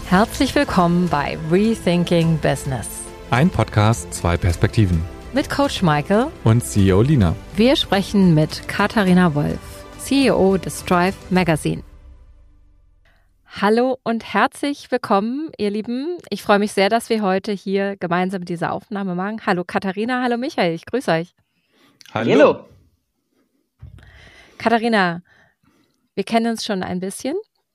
Herzlich willkommen bei Rethinking Business. Ein Podcast, zwei Perspektiven. Mit Coach Michael und CEO Lina. Wir sprechen mit Katharina Wolf, CEO des Strive Magazine. Hallo und herzlich willkommen, ihr Lieben. Ich freue mich sehr, dass wir heute hier gemeinsam diese Aufnahme machen. Hallo Katharina, hallo Michael, ich grüße euch. Hallo. Katharina, wir kennen uns schon ein bisschen.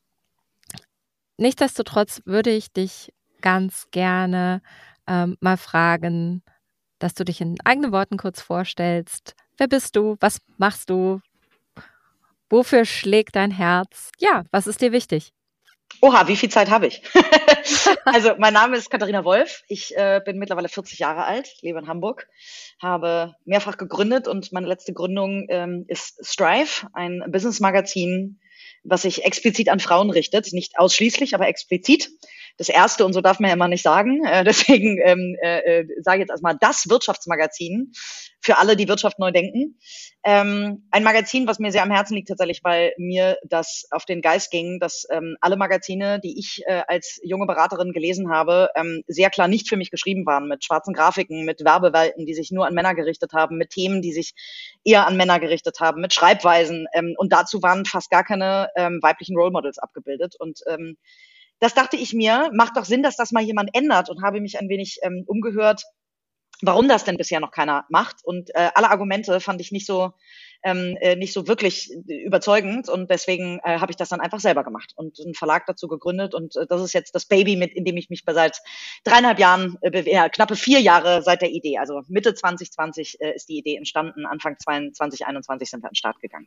Nichtsdestotrotz würde ich dich ganz gerne mal fragen, dass du dich in eigenen Worten kurz vorstellst. Wer bist du? Was machst du? Wofür schlägt dein Herz? Ja, was ist dir wichtig? Oha, wie viel Zeit habe ich? Also mein Name ist Katharina Wolf. Ich bin mittlerweile 40 Jahre alt, lebe in Hamburg, habe mehrfach gegründet und meine letzte Gründung ist Strive, ein Business-Magazin, was sich explizit an Frauen richtet. Nicht ausschließlich, aber explizit. Das erste, und so darf man ja immer nicht sagen, deswegen sage ich jetzt erstmal das Wirtschaftsmagazin für alle, die Wirtschaft neu denken. Ein Magazin, was mir sehr am Herzen liegt tatsächlich, weil mir das auf den Geist ging, dass alle Magazine, die ich als junge Beraterin gelesen habe, sehr klar nicht für mich geschrieben waren, mit schwarzen Grafiken, mit Werbewelten, die sich nur an Männer gerichtet haben, mit Themen, die sich eher an Männer gerichtet haben, mit Schreibweisen. Und dazu waren fast gar keine weiblichen Role Models abgebildet. Und das dachte ich mir, macht doch Sinn, dass das mal jemand ändert, und habe mich ein wenig umgehört, warum das denn bisher noch keiner macht. Und alle Argumente fand ich nicht so wirklich überzeugend, und deswegen habe ich das dann einfach selber gemacht und einen Verlag dazu gegründet, und das ist jetzt das Baby, in dem ich mich seit 3,5 Jahren, knappe 4 Jahre seit der Idee, also Mitte 2020 ist die Idee entstanden, Anfang 2021 sind wir an den Start gegangen.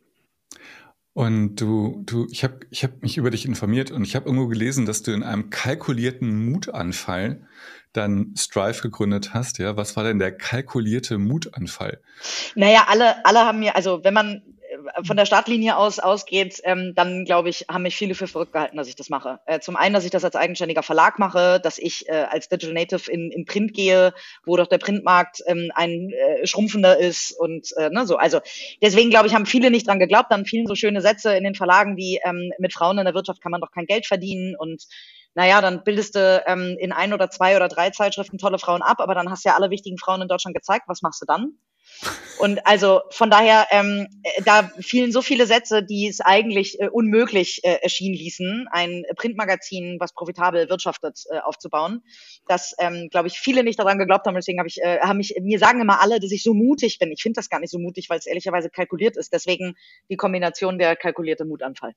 Und ich hab mich über dich informiert und ich habe irgendwo gelesen, dass du in einem kalkulierten Mutanfall dann Strive gegründet hast. Ja, was war denn der kalkulierte Mutanfall? Naja, alle haben mir, also wenn man von der Startlinie ausgeht, dann glaube ich, haben mich viele für verrückt gehalten, dass ich das mache. Zum einen, dass ich das als eigenständiger Verlag mache, dass ich als Digital Native in Print gehe, wo doch der Printmarkt ein schrumpfender ist und so. Also deswegen, glaube ich, haben viele nicht dran geglaubt. Dann fielen so schöne Sätze in den Verlagen wie mit Frauen in der Wirtschaft kann man doch kein Geld verdienen, und naja, dann bildest du in 1 oder 2 oder 3 Zeitschriften tolle Frauen ab, aber dann hast du ja alle wichtigen Frauen in Deutschland gezeigt. Was machst du dann? Und also von daher, da fielen so viele Sätze, die es eigentlich unmöglich erschienen ließen, ein Printmagazin, was profitabel wirtschaftet, aufzubauen, dass, glaube ich, viele nicht daran geglaubt haben. Deswegen mir sagen immer alle, dass ich so mutig bin. Ich finde das gar nicht so mutig, weil es ehrlicherweise kalkuliert ist. Deswegen die Kombination der kalkulierte Mutanfall.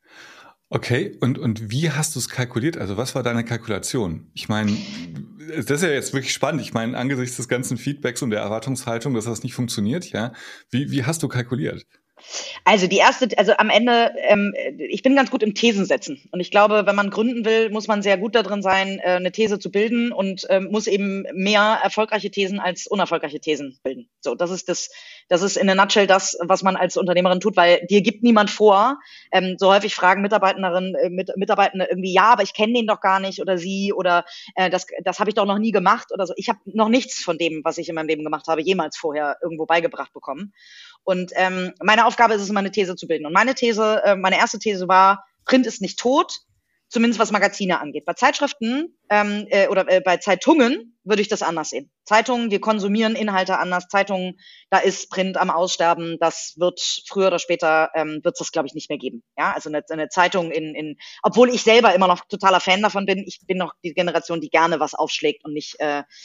Okay, und wie hast du es kalkuliert? Also was war deine Kalkulation? Ich meine, das ist ja jetzt wirklich spannend. Ich meine, angesichts des ganzen Feedbacks und der Erwartungshaltung, dass das nicht funktioniert, ja, wie hast du kalkuliert? Also am Ende, ich bin ganz gut im Thesen setzen. Und ich glaube, wenn man gründen will, muss man sehr gut darin sein, eine These zu bilden, und muss eben mehr erfolgreiche Thesen als unerfolgreiche Thesen bilden. So, das ist in a nutshell das, was man als Unternehmerin tut, weil dir gibt niemand vor. So häufig fragen Mitarbeitende irgendwie, ja, aber ich kenne den doch gar nicht, oder sie, oder das habe ich doch noch nie gemacht oder so. Ich habe noch nichts von dem, was ich in meinem Leben gemacht habe, jemals vorher irgendwo beigebracht bekommen. Und meine Aufgabe ist es, immer eine These zu bilden. Und meine erste These war, Print ist nicht tot, zumindest was Magazine angeht. Bei Zeitschriften bei Zeitungen würde ich das anders sehen. Zeitungen, wir konsumieren Inhalte anders. Zeitungen, da ist Print am Aussterben. Das wird früher oder später, wird es das, glaube ich, nicht mehr geben. Ja, also eine Zeitung obwohl ich selber immer noch totaler Fan davon bin. Ich bin noch die Generation, die gerne was aufschlägt und nicht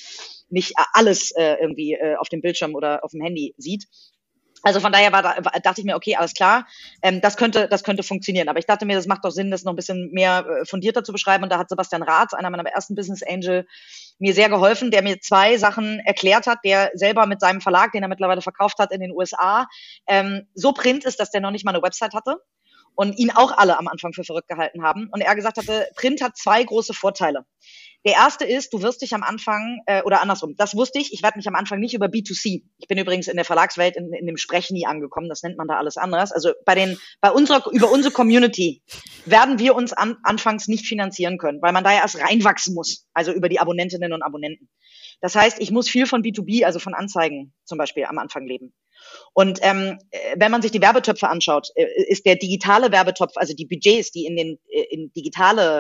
alles irgendwie auf dem Bildschirm oder auf dem Handy sieht. Also von daher dachte ich mir, okay, alles klar, das könnte funktionieren. Aber ich dachte mir, das macht doch Sinn, das noch ein bisschen mehr fundierter zu beschreiben. Und da hat Sebastian Raths, einer meiner ersten Business Angel, mir sehr geholfen, der mir 2 Sachen erklärt hat, der selber mit seinem Verlag, den er mittlerweile verkauft hat in den USA, so Print ist, dass der noch nicht mal eine Website hatte und ihn auch alle am Anfang für verrückt gehalten haben. Und er gesagt hatte, Print hat 2 große Vorteile. Der erste ist, du wirst dich am Anfang, oder andersrum, das wusste ich werde mich am Anfang nicht über B2C, ich bin übrigens in der Verlagswelt in dem Sprech nie angekommen, das nennt man da alles anders, also über unsere Community werden wir uns anfangs nicht finanzieren können, weil man da ja erst reinwachsen muss, also über die Abonnentinnen und Abonnenten. Das heißt, ich muss viel von B2B, also von Anzeigen zum Beispiel am Anfang leben. Und wenn man sich die Werbetöpfe anschaut, ist der digitale Werbetopf, also die Budgets, die in digitale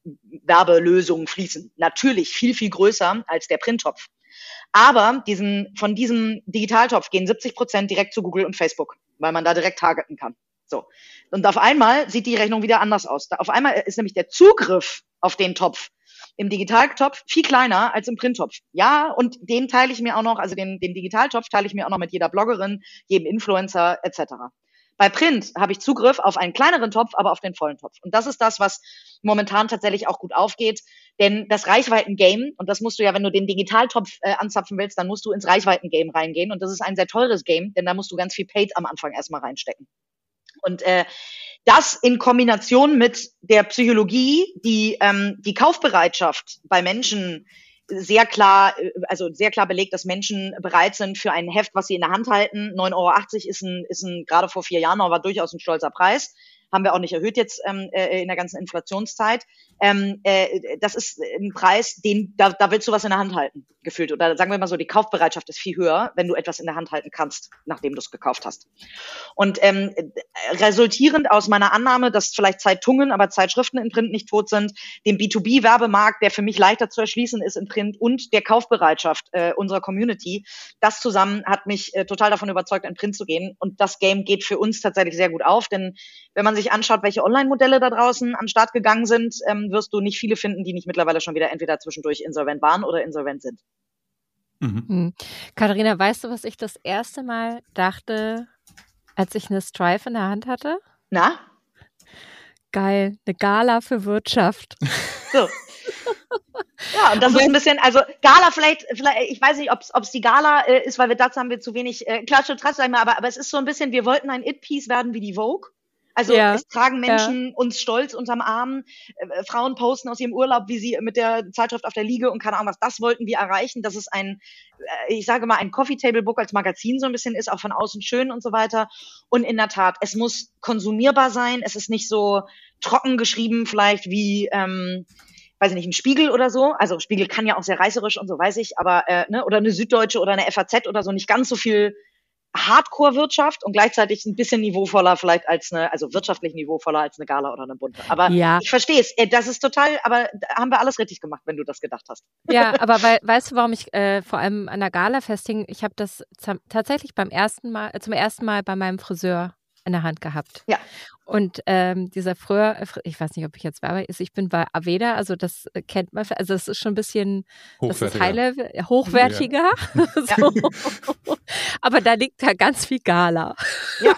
Werbelösungen fließen. Natürlich viel, viel größer als der Printtopf. Aber von diesem Digitaltopf gehen 70% direkt zu Google und Facebook, weil man da direkt targeten kann. So. Und auf einmal sieht die Rechnung wieder anders aus. Auf einmal ist nämlich der Zugriff auf den Topf im Digitaltopf viel kleiner als im Printtopf. Ja, und den teile ich mir auch noch, also den Digitaltopf teile ich mir auch noch mit jeder Bloggerin, jedem Influencer etc. Bei Print habe ich Zugriff auf einen kleineren Topf, aber auf den vollen Topf. Und das ist das, was momentan tatsächlich auch gut aufgeht. Denn das Reichweiten-Game, und das musst du ja, wenn du den Digitaltopf anzapfen willst, dann musst du ins Reichweiten-Game reingehen. Und das ist ein sehr teures Game, denn da musst du ganz viel Paid am Anfang erstmal reinstecken. Und das in Kombination mit der Psychologie, die Kaufbereitschaft bei Menschen sehr klar belegt, dass Menschen bereit sind für ein Heft, was sie in der Hand halten. 9,80 € ist gerade vor 4 Jahren noch, war durchaus ein stolzer Preis. Haben wir auch nicht erhöht jetzt in der ganzen Inflationszeit. Das ist ein Preis, da willst du was in der Hand halten, gefühlt. Oder sagen wir mal so, die Kaufbereitschaft ist viel höher, wenn du etwas in der Hand halten kannst, nachdem du es gekauft hast. Und resultierend aus meiner Annahme, dass vielleicht Zeitungen, aber Zeitschriften in Print nicht tot sind, dem B2B-Werbemarkt, der für mich leichter zu erschließen ist in Print, und der Kaufbereitschaft unserer Community, das zusammen hat mich total davon überzeugt, in Print zu gehen. Und das Game geht für uns tatsächlich sehr gut auf, denn wenn man sich anschaut, welche Online-Modelle da draußen an den Start gegangen sind, wirst du nicht viele finden, die nicht mittlerweile schon wieder entweder zwischendurch insolvent waren oder insolvent sind. Mhm. Katharina, weißt du, was ich das erste Mal dachte, als ich eine Strive in der Hand hatte? Na? Geil, eine Gala für Wirtschaft. So. Ja, und das ist ein bisschen, also Gala vielleicht, ich weiß nicht, ob es die Gala ist, weil dazu haben wir zu wenig Klatsch und Tratsch, sag ich mal, aber es ist so ein bisschen, wir wollten ein It-Piece werden wie die Vogue. Also es tragen Menschen uns stolz unterm Arm, Frauen posten aus ihrem Urlaub, wie sie mit der Zeitschrift auf der Liege und keine Ahnung was, das wollten wir erreichen, dass es ein Coffee-Table-Book als Magazin so ein bisschen ist, auch von außen schön und so weiter. Und in der Tat, es muss konsumierbar sein, es ist nicht so trocken geschrieben vielleicht wie, weiß ich nicht, ein Spiegel oder so. Also Spiegel kann ja auch sehr reißerisch und so, weiß ich, aber oder eine Süddeutsche oder eine FAZ oder so, nicht ganz so viel Hardcore-Wirtschaft und gleichzeitig ein bisschen niveauvoller vielleicht wirtschaftlich niveauvoller als eine Gala oder eine Bunte. Aber ich verstehe es. Das ist total, aber da haben wir alles richtig gemacht, wenn du das gedacht hast. Ja, aber weißt du, warum ich vor allem an der Gala festhing? Ich habe das tatsächlich zum ersten Mal bei meinem Friseur in der Hand gehabt. Ja. Und dieser ich weiß nicht, ob ich jetzt Werbe ist, ich bin bei Aveda, also das kennt man, also das ist schon ein bisschen, das ist hochwertiger. Ja. So. Aber da liegt da ganz viel Gala. Ja.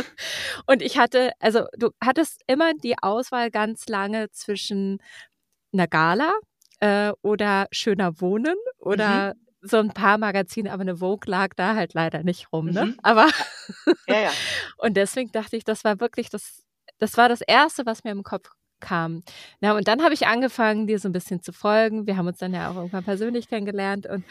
Und du hattest immer die Auswahl ganz lange zwischen einer Gala oder schöner Wohnen oder so ein paar Magazine, aber eine Vogue lag da halt leider nicht rum, ne? Aber ja. Und deswegen dachte ich, das war wirklich das war das Erste, was mir im Kopf kam. Na, und dann habe ich angefangen, dir so ein bisschen zu folgen. Wir haben uns dann ja auch irgendwann persönlich kennengelernt und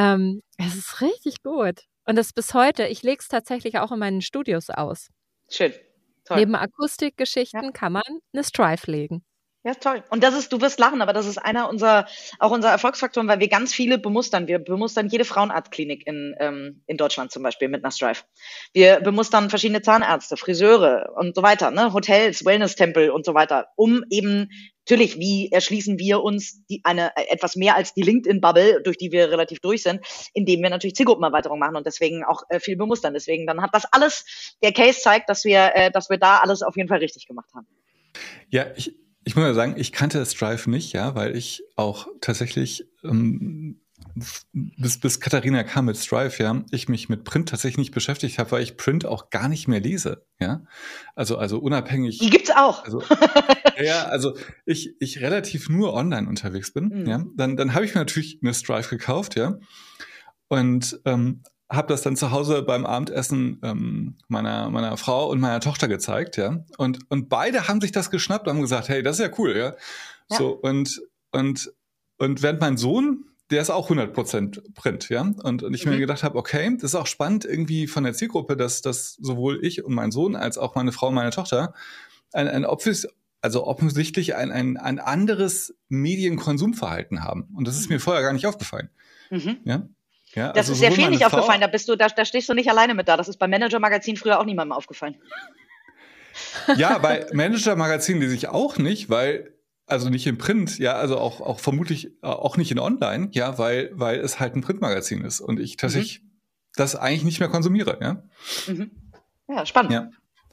es ist richtig gut. Und das bis heute, ich lege es tatsächlich auch in meinen Studios aus. Schön. Toll. Neben Akustikgeschichten kann man eine Strive legen. Ja, toll. Und du wirst lachen, aber das ist unser Erfolgsfaktoren, weil wir ganz viele bemustern. Wir bemustern jede Frauenarztklinik in Deutschland zum Beispiel mit einer Strive. Wir bemustern verschiedene Zahnärzte, Friseure und so weiter, ne? Hotels, Wellness-Tempel und so weiter, um eben, natürlich, wie erschließen wir uns etwas mehr als die LinkedIn-Bubble, durch die wir relativ durch sind, indem wir natürlich Zielgruppenerweiterung machen und deswegen auch viel bemustern. Deswegen dann hat das alles, der Case zeigt, dass wir da alles auf jeden Fall richtig gemacht haben. Ja, ich muss ja sagen, ich kannte Strive nicht, ja, weil ich auch tatsächlich bis Katharina kam mit Strive, ja, ich mich mit Print tatsächlich nicht beschäftigt habe, weil ich Print auch gar nicht mehr lese, ja. Also unabhängig. Die gibt's auch. Also ich relativ nur online unterwegs bin, ja. Dann habe ich mir natürlich eine Strive gekauft, ja. Und habe das dann zu Hause beim Abendessen meiner Frau und meiner Tochter gezeigt, ja. Und beide haben sich das geschnappt und haben gesagt, hey, das ist ja cool, ja. So, und während mein Sohn, der ist auch 100% Print, ja. Und ich mir gedacht habe, okay, das ist auch spannend irgendwie von der Zielgruppe, dass sowohl ich und mein Sohn als auch meine Frau und meine Tochter offensichtlich ein anderes Medienkonsumverhalten haben. Und das ist mir vorher gar nicht aufgefallen, ja. Ja, das ist sehr viel nicht aufgefallen, da stehst du nicht alleine mit da. Das ist beim Manager-Magazin früher auch niemandem aufgefallen. Ja, bei Manager-Magazin lese ich auch nicht, weil also nicht im Print, ja, also auch vermutlich auch nicht in Online, ja, weil es halt ein Printmagazin ist und ich tatsächlich das eigentlich nicht mehr konsumiere, ja. Ja, spannend. Ja.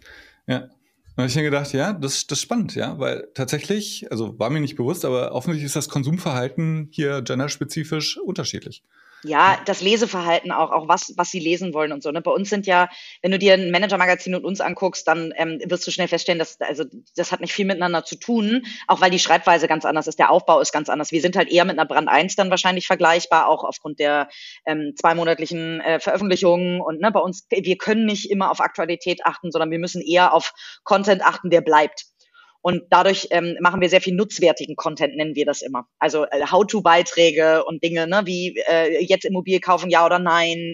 Und da habe ich mir gedacht, ja, das ist spannend, ja, weil tatsächlich, also war mir nicht bewusst, aber offensichtlich ist das Konsumverhalten hier genderspezifisch unterschiedlich. Ja, das Leseverhalten auch was sie lesen wollen und so. Ne? Bei uns sind ja, wenn du dir ein Manager-Magazin und uns anguckst, dann wirst du schnell feststellen, das hat nicht viel miteinander zu tun, auch weil die Schreibweise ganz anders ist, der Aufbau ist ganz anders. Wir sind halt eher mit einer Brand 1 dann wahrscheinlich vergleichbar, auch aufgrund der zweimonatlichen Veröffentlichungen. Und ne, bei uns, wir können nicht immer auf Aktualität achten, sondern wir müssen eher auf Content achten, der bleibt. Und dadurch machen wir sehr viel nutzwertigen Content, nennen wir das immer. Also How-to-Beiträge und Dinge, ne, wie jetzt Immobilie kaufen, ja oder nein,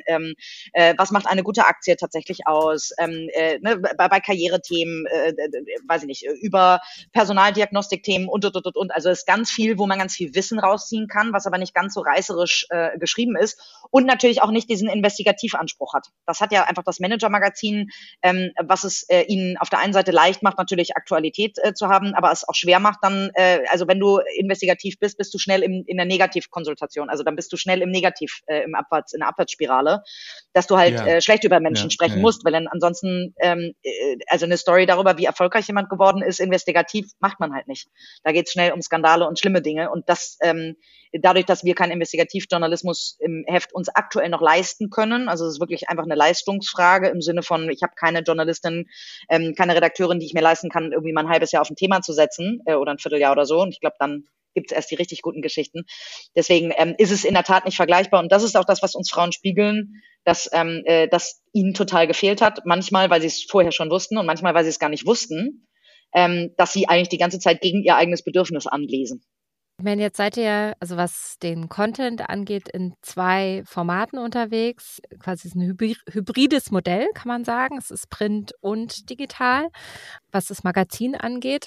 was macht eine gute Aktie tatsächlich aus, ne, bei Karrierethemen, weiß ich nicht, über Personaldiagnostikthemen und. Also es ist ganz viel, wo man ganz viel Wissen rausziehen kann, was aber nicht ganz so reißerisch geschrieben ist und natürlich auch nicht diesen Investigativanspruch hat. Das hat ja einfach das Manager-Magazin, was es ihnen auf der einen Seite leicht macht, natürlich Aktualität zu haben, aber es auch schwer macht, dann, also wenn du investigativ bist, bist du schnell in der Negativkonsultation. Also dann bist du schnell in der Abwärtsspirale, dass du halt schlecht über Menschen sprechen musst, weil dann ansonsten, also eine Story darüber, wie erfolgreich jemand geworden ist, investigativ macht man halt nicht. Da geht es schnell um Skandale und schlimme Dinge und das, dadurch, dass wir keinen Investigativjournalismus im Heft uns aktuell noch leisten können, also es ist wirklich einfach eine Leistungsfrage im Sinne von, ich habe keine Journalistin, keine Redakteurin, die ich mir leisten kann, irgendwie mal ein halbes Jahr auf ein Thema zu setzen oder ein Vierteljahr oder so. Und ich glaube, dann gibt es erst die richtig guten Geschichten. Deswegen ist es in der Tat nicht vergleichbar. Und das ist auch das, was uns Frauen spiegeln, dass das ihnen total gefehlt hat. Manchmal, weil sie es vorher schon wussten und manchmal, weil sie es gar nicht wussten, dass sie eigentlich die ganze Zeit gegen ihr eigenes Bedürfnis anlesen. Ich meine, jetzt seid ihr, also was den Content angeht, in 2 Formaten unterwegs. Quasi ist ein hybrides Modell, kann man sagen. Es ist Print und digital. Was das Magazin angeht,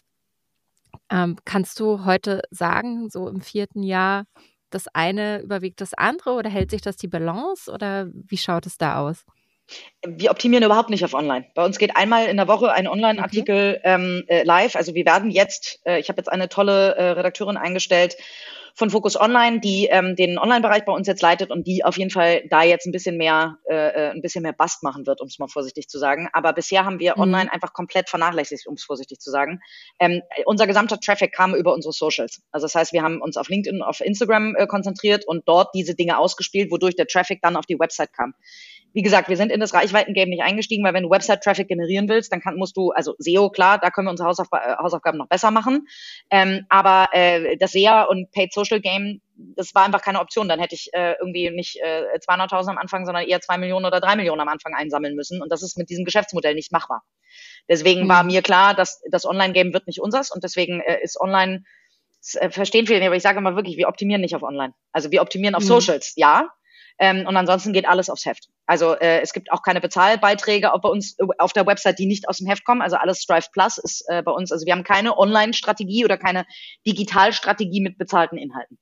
kannst du heute sagen, so im 4. Jahr, das eine überwiegt das andere oder hält sich das die Balance oder wie schaut es da aus? Wir optimieren überhaupt nicht auf Online. Bei uns geht einmal in der Woche ein Online-Artikel live. Also wir werden jetzt, ich habe jetzt eine tolle Redakteurin eingestellt von Focus Online, die den Online-Bereich bei uns jetzt leitet und die auf jeden Fall da jetzt ein bisschen mehr Bast machen wird, um es mal vorsichtig zu sagen. Aber bisher haben wir online einfach komplett vernachlässigt, um es vorsichtig zu sagen. Unser gesamter Traffic kam über unsere Socials. Also das heißt, wir haben uns auf LinkedIn, auf Instagram konzentriert und dort diese Dinge ausgespielt, wodurch der Traffic dann auf die Website kam. Wie gesagt, wir sind in das Reichweiten-Game nicht eingestiegen, weil wenn du Website-Traffic generieren willst, dann musst du, also SEO, klar, da können wir unsere Hausaufgaben noch besser machen. Aber das SEA und Paid-Social-Game, das war einfach keine Option. Dann hätte ich irgendwie nicht 200.000 am Anfang, sondern eher 2 Millionen oder 3 Millionen am Anfang einsammeln müssen. Und das ist mit diesem Geschäftsmodell nicht machbar. Deswegen war mir klar, dass das Online-Game wird nicht unseres und deswegen ist Online, verstehen viele nicht, aber ich sage immer wirklich, wir optimieren nicht auf Online. Also wir optimieren auf Socials, ja. Und ansonsten geht alles aufs Heft. Also es gibt auch keine Bezahlbeiträge bei uns auf der Website, die nicht aus dem Heft kommen. Also alles Strive Plus ist bei uns. Also wir haben keine Online-Strategie oder keine Digitalstrategie mit bezahlten Inhalten.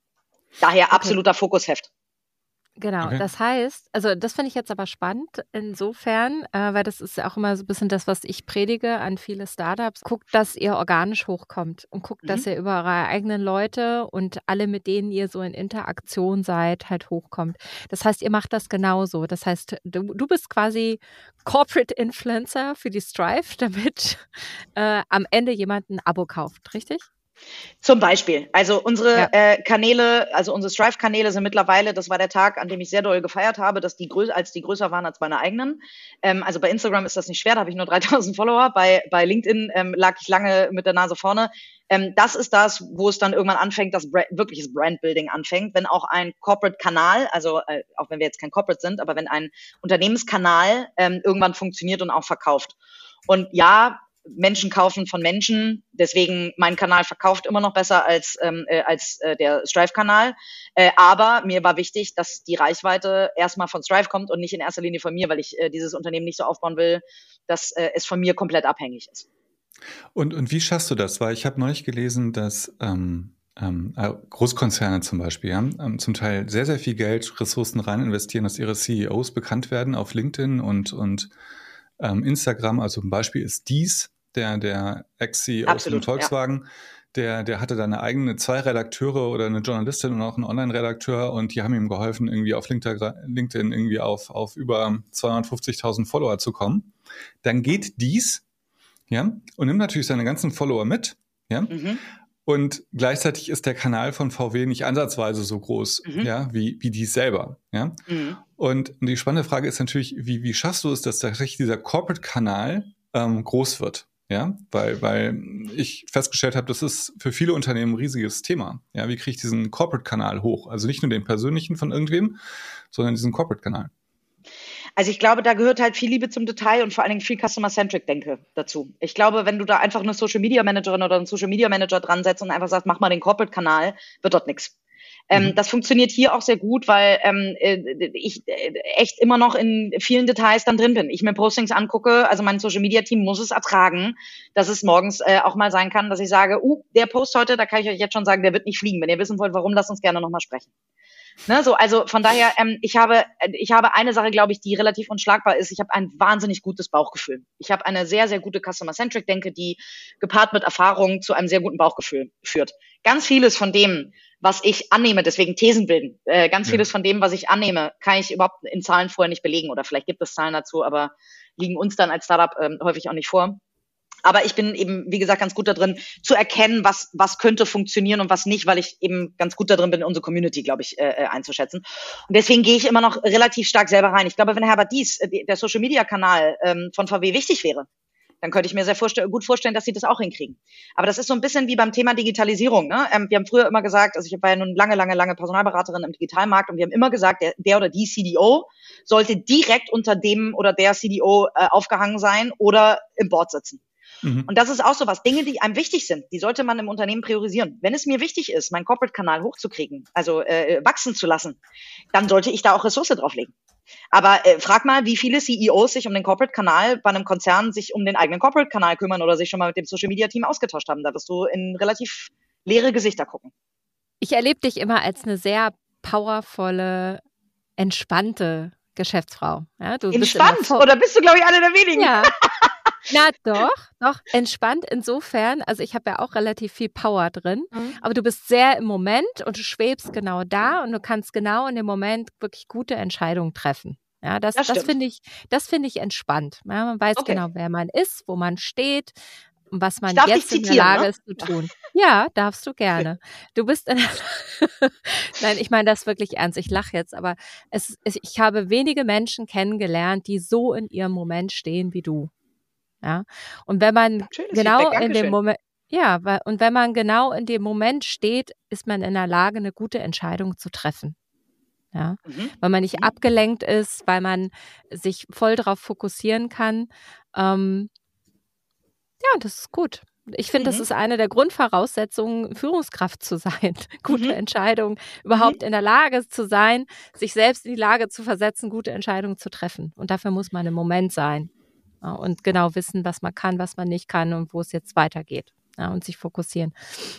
Daher absoluter Fokusheft. Genau, das heißt, also das finde ich jetzt aber spannend insofern, weil das ist ja auch immer so ein bisschen das, was ich predige an viele Startups. Guckt, dass ihr organisch hochkommt und guckt, dass ihr über eure eigenen Leute und alle, mit denen ihr so in Interaktion seid, halt hochkommt. Das heißt, ihr macht das genauso. Das heißt, du bist quasi Corporate Influencer für die Strive, damit am Ende jemand ein Abo kauft, richtig? Zum Beispiel. Also unsere Kanäle, also unsere Strive-Kanäle sind mittlerweile, das war der Tag, an dem ich sehr doll gefeiert habe, dass die größer waren als meine eigenen. Also bei Instagram ist das nicht schwer, da habe ich nur 3.000 Follower. Bei LinkedIn lag ich lange mit der Nase vorne. Das ist das, wo es dann irgendwann anfängt, dass wirkliches Brandbuilding anfängt, wenn auch ein Corporate-Kanal, also auch wenn wir jetzt kein Corporate sind, aber wenn ein Unternehmenskanal irgendwann funktioniert und auch verkauft. Und ja, Menschen kaufen von Menschen, deswegen mein Kanal verkauft immer noch besser als der Strive-Kanal. Aber mir war wichtig, dass die Reichweite erstmal von Strive kommt und nicht in erster Linie von mir, weil ich dieses Unternehmen nicht so aufbauen will, dass es von mir komplett abhängig ist. Und wie schaffst du das? Weil ich habe neulich gelesen, dass Großkonzerne zum Beispiel zum Teil sehr, sehr viel Geld, Ressourcen rein investieren, dass ihre CEOs bekannt werden auf LinkedIn und Instagram. Also ein Beispiel ist Diess, der Ex-CEO von Volkswagen, der hatte da eine eigene 2 Redakteure oder eine Journalistin und auch einen Online-Redakteur und die haben ihm geholfen, irgendwie auf LinkedIn irgendwie auf über 250.000 Follower zu kommen. Dann geht dies, ja, und nimmt natürlich seine ganzen Follower mit, ja. Und gleichzeitig ist der Kanal von VW nicht ansatzweise so groß, ja, wie dies selber, ja. Und die spannende Frage ist natürlich, wie schaffst du es, dass tatsächlich dieser Corporate-Kanal groß wird? Ja, weil ich festgestellt habe, das ist für viele Unternehmen ein riesiges Thema. Ja, wie kriege ich diesen Corporate-Kanal hoch? Also nicht nur den persönlichen von irgendwem, sondern diesen Corporate-Kanal. Also ich glaube, da gehört halt viel Liebe zum Detail und vor allen Dingen viel Customer-Centric-Denke dazu. Ich glaube, wenn du da einfach eine Social-Media-Managerin oder einen Social-Media-Manager dran setzt und einfach sagst, mach mal den Corporate-Kanal, wird dort nichts. Das funktioniert hier auch sehr gut, weil ich echt immer noch in vielen Details dann drin bin. Ich mir Postings angucke, also mein Social-Media-Team muss es ertragen, dass es morgens auch mal sein kann, dass ich sage, der Post heute, da kann ich euch jetzt schon sagen, der wird nicht fliegen. Wenn ihr wissen wollt, warum, lasst uns gerne nochmal sprechen. Ne, so, also von daher, ich habe eine Sache, glaube ich, die relativ unschlagbar ist. Ich habe ein wahnsinnig gutes Bauchgefühl. Ich habe eine sehr, sehr gute Customer-Centric-Denke, die gepaart mit Erfahrung zu einem sehr guten Bauchgefühl führt. Ganz vieles von dem, was ich annehme, deswegen Thesen bilden, ganz vieles von dem, was ich annehme, kann ich überhaupt in Zahlen vorher nicht belegen. Oder vielleicht gibt es Zahlen dazu, aber liegen uns dann als Startup häufig auch nicht vor. Aber ich bin eben, wie gesagt, ganz gut da drin, zu erkennen, was könnte funktionieren und was nicht, weil ich eben ganz gut da drin bin, unsere Community, glaube ich, einzuschätzen. Und deswegen gehe ich immer noch relativ stark selber rein. Ich glaube, wenn Herbert Diess, der Social-Media-Kanal von VW wichtig wäre, dann könnte ich mir gut vorstellen, dass sie das auch hinkriegen. Aber das ist so ein bisschen wie beim Thema Digitalisierung. Ne? Wir haben früher immer gesagt, also ich war ja nun lange Personalberaterin im Digitalmarkt und wir haben immer gesagt, der oder die CDO sollte direkt unter dem oder der CDO aufgehangen sein oder im Board sitzen. Und das ist auch so was. Dinge, die einem wichtig sind, die sollte man im Unternehmen priorisieren. Wenn es mir wichtig ist, meinen Corporate-Kanal hochzukriegen, also wachsen zu lassen, dann sollte ich da auch Ressource drauflegen. Aber frag mal, wie viele CEOs sich um den Corporate-Kanal bei einem Konzern sich um den eigenen Corporate-Kanal kümmern oder sich schon mal mit dem Social-Media-Team ausgetauscht haben. Da wirst du in relativ leere Gesichter gucken. Ich erlebe dich immer als eine sehr powervolle, entspannte Geschäftsfrau. Ja, du entspannt? Oder bist du, glaube ich, eine der wenigen? Ja. Na doch, entspannt insofern, also ich habe ja auch relativ viel Power drin, aber du bist sehr im Moment und du schwebst genau da und du kannst genau in dem Moment wirklich gute Entscheidungen treffen. Ja, das finde ich entspannt. Ja, man weiß genau, wer man ist, wo man steht und was man jetzt in der Lage ist zu tun. Ja, darfst du gerne. Du bist Nein, ich meine das wirklich ernst. Ich lache jetzt, aber ich habe wenige Menschen kennengelernt, die so in ihrem Moment stehen wie du. Ja, und wenn man genau in dem Moment, und wenn man genau in dem Moment steht, ist man in der Lage, eine gute Entscheidung zu treffen. Ja, weil man nicht abgelenkt ist, weil man sich voll darauf fokussieren kann. Ja, das ist gut. Ich finde, das ist eine der Grundvoraussetzungen, Führungskraft zu sein. Gute Entscheidungen, überhaupt in der Lage zu sein, sich selbst in die Lage zu versetzen, gute Entscheidungen zu treffen. Und dafür muss man im Moment sein. Und genau wissen, was man kann, was man nicht kann und wo es jetzt weitergeht, und sich fokussieren.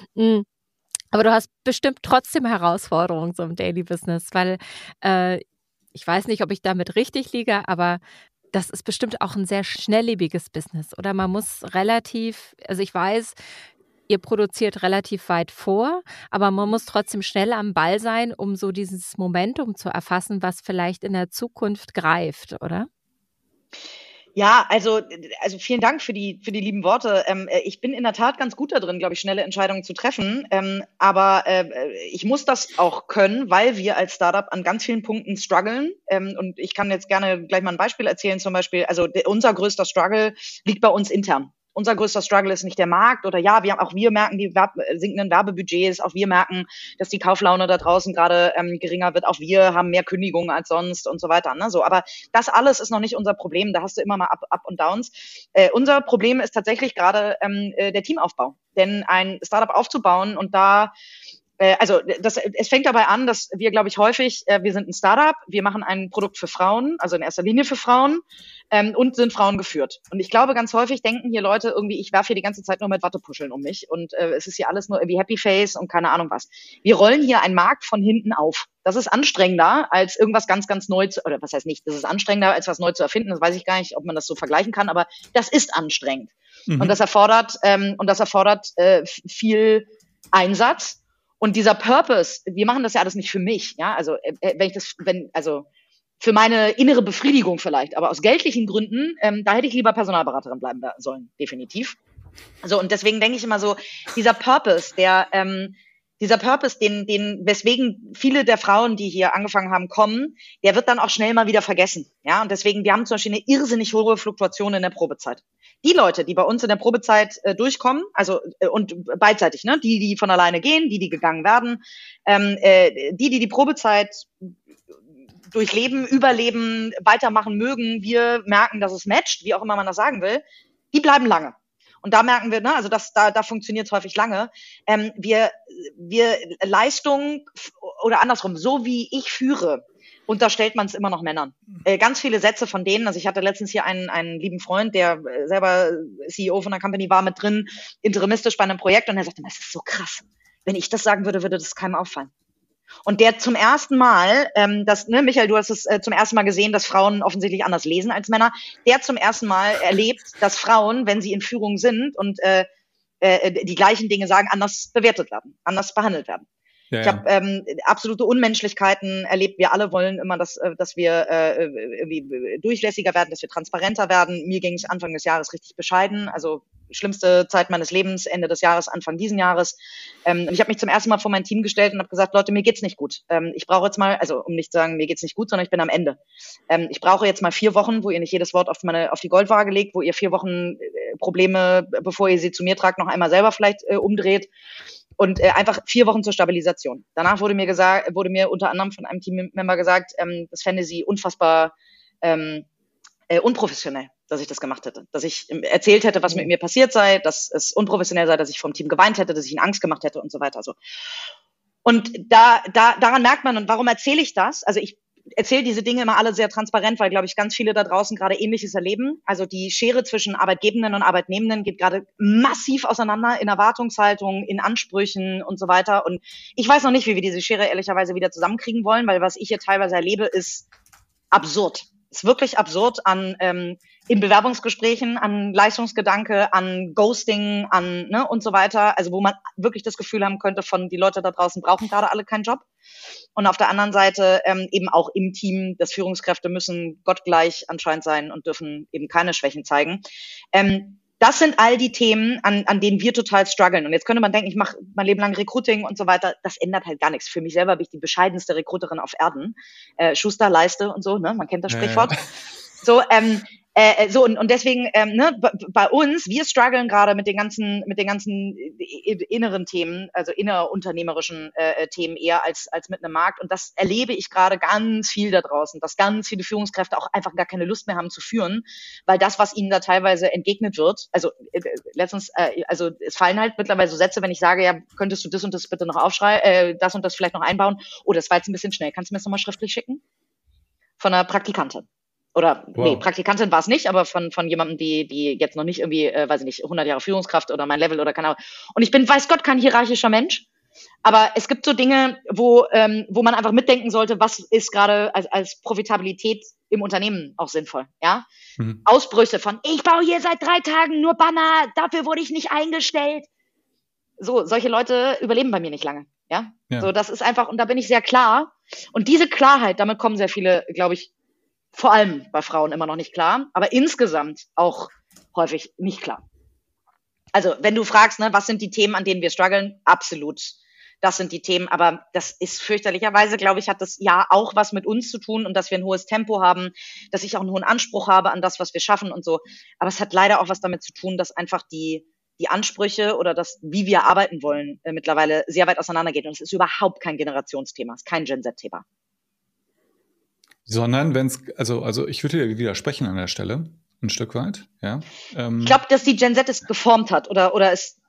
Aber du hast bestimmt trotzdem Herausforderungen so im Daily Business, weil ich weiß nicht, ob ich damit richtig liege, aber das ist bestimmt auch ein sehr schnelllebiges Business. Oder man muss also ich weiß, ihr produziert relativ weit vor, aber man muss trotzdem schnell am Ball sein, um so dieses Momentum zu erfassen, was vielleicht in der Zukunft greift, oder? Ja, also vielen Dank für die lieben Worte. Ich bin in der Tat ganz gut da drin, glaube ich, schnelle Entscheidungen zu treffen. Aber ich muss das auch können, weil wir als Startup an ganz vielen Punkten strugglen. Und ich kann jetzt gerne gleich mal ein Beispiel erzählen. Zum Beispiel, also unser größter Struggle liegt bei uns intern. Unser größter Struggle ist nicht der Markt oder wir merken die sinkenden Werbebudgets, auch wir merken, dass die Kauflaune da draußen gerade geringer wird, auch wir haben mehr Kündigungen als sonst und so weiter. Ne? So, aber das alles ist noch nicht unser Problem, da hast du immer mal Up und Downs. Unser Problem ist tatsächlich gerade der Teamaufbau, denn ein Startup aufzubauen und da es fängt dabei an, dass wir, glaube ich, häufig, wir sind ein Startup, wir machen ein Produkt für Frauen, also in erster Linie für Frauen, und sind Frauen geführt. Und ich glaube, ganz häufig denken hier Leute irgendwie, ich werfe hier die ganze Zeit nur mit Wattepuscheln um mich und es ist hier alles nur irgendwie Happy Face und keine Ahnung was. Wir rollen hier einen Markt von hinten auf. Das ist anstrengender, als irgendwas ganz, ganz neu zu, oder was heißt nicht, das ist anstrengender, als was neu zu erfinden. Das weiß ich gar nicht, ob man das so vergleichen kann, aber das ist anstrengend. Und das erfordert viel Einsatz. Und dieser Purpose, wir machen das ja alles nicht für mich, ja, also für meine innere Befriedigung vielleicht, aber aus geldlichen Gründen, da hätte ich lieber Personalberaterin bleiben sollen, definitiv. Also und deswegen denke ich immer so, dieser Purpose, weswegen viele der Frauen, die hier angefangen haben, kommen, der wird dann auch schnell mal wieder vergessen, ja, und deswegen, wir haben zum Beispiel eine irrsinnig hohe Fluktuation in der Probezeit. Die Leute, die bei uns in der Probezeit durchkommen, also und beidseitig, ne, die von alleine gehen, die gegangen werden, die Probezeit durchleben, überleben, weitermachen mögen, wir merken, dass es matcht, wie auch immer man das sagen will, die bleiben lange. Und da merken wir, ne, also da funktioniert es häufig lange. Wir Leistung oder andersrum, so wie ich führe, unterstellt man es immer noch Männern. Ganz viele Sätze von denen, also ich hatte letztens hier einen lieben Freund, der selber CEO von einer Company war, mit drin, interimistisch bei einem Projekt, und er sagte, das ist so krass. Wenn ich das sagen würde, würde das keinem auffallen. Und der zum ersten Mal, Michael, du hast es zum ersten Mal gesehen, dass Frauen offensichtlich anders lesen als Männer, der zum ersten Mal erlebt, dass Frauen, wenn sie in Führung sind und die gleichen Dinge sagen, anders bewertet werden, anders behandelt werden. Ja, ich habe absolute Unmenschlichkeiten erlebt. Wir alle wollen immer, dass wir irgendwie durchlässiger werden, dass wir transparenter werden. Mir ging es Anfang des Jahres richtig bescheiden. Also schlimmste Zeit meines Lebens, Ende des Jahres, Anfang diesen Jahres. Und ich habe mich zum ersten Mal vor mein Team gestellt und habe gesagt, Leute, mir geht's nicht gut. Ich brauche jetzt mal, also um nicht zu sagen, mir geht's nicht gut, sondern ich bin am Ende. Ich brauche jetzt mal 4 Wochen, wo ihr nicht jedes Wort auf die Goldwaage legt, wo ihr 4 Wochen Probleme, bevor ihr sie zu mir tragt, noch einmal selber vielleicht umdreht. Und einfach 4 Wochen zur Stabilisation. Danach wurde mir unter anderem von einem Teammember gesagt, das fände sie unfassbar unprofessionell, dass ich das gemacht hätte. Dass ich erzählt hätte, was mit mir passiert sei, dass es unprofessionell sei, dass ich vom Team geweint hätte, dass ich ihnen Angst gemacht hätte und so weiter. So. Und daran merkt man, und warum erzähle ich das? Also ich erzähle diese Dinge immer alle sehr transparent, weil, glaube ich, ganz viele da draußen gerade Ähnliches erleben. Also die Schere zwischen Arbeitgebenden und Arbeitnehmenden geht gerade massiv auseinander in Erwartungshaltung, in Ansprüchen und so weiter. Und ich weiß noch nicht, wie wir diese Schere ehrlicherweise wieder zusammenkriegen wollen, weil was ich hier teilweise erlebe, ist absurd. Ist wirklich absurd in Bewerbungsgesprächen, an Leistungsgedanke, an Ghosting, und so weiter. Also wo man wirklich das Gefühl haben könnte, die Leute da draußen brauchen gerade alle keinen Job. Und auf der anderen Seite eben auch im Team, dass Führungskräfte müssen gottgleich anscheinend sein und dürfen eben keine Schwächen zeigen. Das sind all die Themen, an denen wir total strugglen. Und jetzt könnte man denken, ich mache mein Leben lang Recruiting und so weiter. Das ändert halt gar nichts. Für mich selber bin ich die bescheidenste Recruiterin auf Erden. Schuster, Leiste und so, ne? Man kennt das Sprichwort. So, und deswegen, bei uns, wir strugglen gerade mit den ganzen inneren Themen, also innerunternehmerischen Themen eher als mit einem Markt. Und das erlebe ich gerade ganz viel da draußen, dass ganz viele Führungskräfte auch einfach gar keine Lust mehr haben zu führen, weil das, was ihnen da teilweise entgegnet wird, also es fallen halt mittlerweile so Sätze, wenn ich sage, ja, könntest du das und das bitte noch aufschreiben, das und das vielleicht noch einbauen, oh, das war jetzt ein bisschen schnell, kannst du mir das nochmal schriftlich schicken? Von einer Praktikantin. Oder, wow. Nee, Praktikantin war es nicht, aber von jemandem, die jetzt noch nicht irgendwie, 100 Jahre Führungskraft oder mein Level oder keine Ahnung. Und ich bin, weiß Gott, kein hierarchischer Mensch. Aber es gibt so Dinge, wo man einfach mitdenken sollte, was ist gerade als Profitabilität im Unternehmen auch sinnvoll, ja? Mhm. Ausbrüche von, ich baue hier seit 3 Tagen nur Banner, dafür wurde ich nicht eingestellt. So, solche Leute überleben bei mir nicht lange, ja? So, das ist einfach, und da bin ich sehr klar. Und diese Klarheit, damit kommen sehr viele, glaube ich, vor allem bei Frauen immer noch nicht klar, aber insgesamt auch häufig nicht klar. Also wenn du fragst, was sind die Themen, an denen wir strugglen, absolut. Das sind die Themen, aber das ist fürchterlicherweise, glaube ich, hat das ja auch was mit uns zu tun und dass wir ein hohes Tempo haben, dass ich auch einen hohen Anspruch habe an das, was wir schaffen und so. Aber es hat leider auch was damit zu tun, dass einfach die Ansprüche oder das, wie wir arbeiten wollen, mittlerweile sehr weit auseinandergeht. Und es ist überhaupt kein Generationsthema, es ist kein Gen-Z-Thema. Sondern wenn es, also ich würde dir widersprechen an der Stelle, ein Stück weit, ja. Ich glaube, dass die Gen Z es geformt hat oder es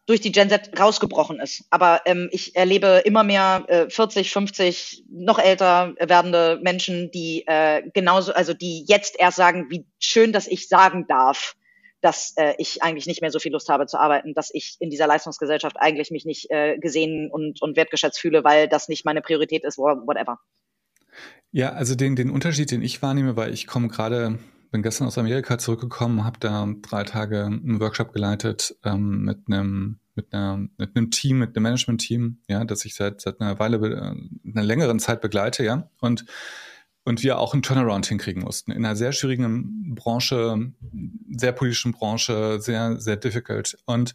durch die Gen Z rausgebrochen ist. Aber ich erlebe immer mehr 40, 50, noch älter werdende Menschen, die genauso, also die jetzt erst sagen, wie schön, dass ich sagen darf, dass ich eigentlich nicht mehr so viel Lust habe zu arbeiten, dass ich in dieser Leistungsgesellschaft eigentlich mich nicht gesehen und wertgeschätzt fühle, weil das nicht meine Priorität ist, whatever. Ja, also den Unterschied, den ich wahrnehme, weil ich bin gestern aus Amerika zurückgekommen, habe da 3 Tage einen Workshop geleitet mit einem Team, mit einem Management-Team, ja, das ich seit einer Weile, einer längeren Zeit begleite, ja, und wir auch einen Turnaround hinkriegen mussten in einer sehr schwierigen Branche, sehr politischen Branche, sehr, sehr difficult. Und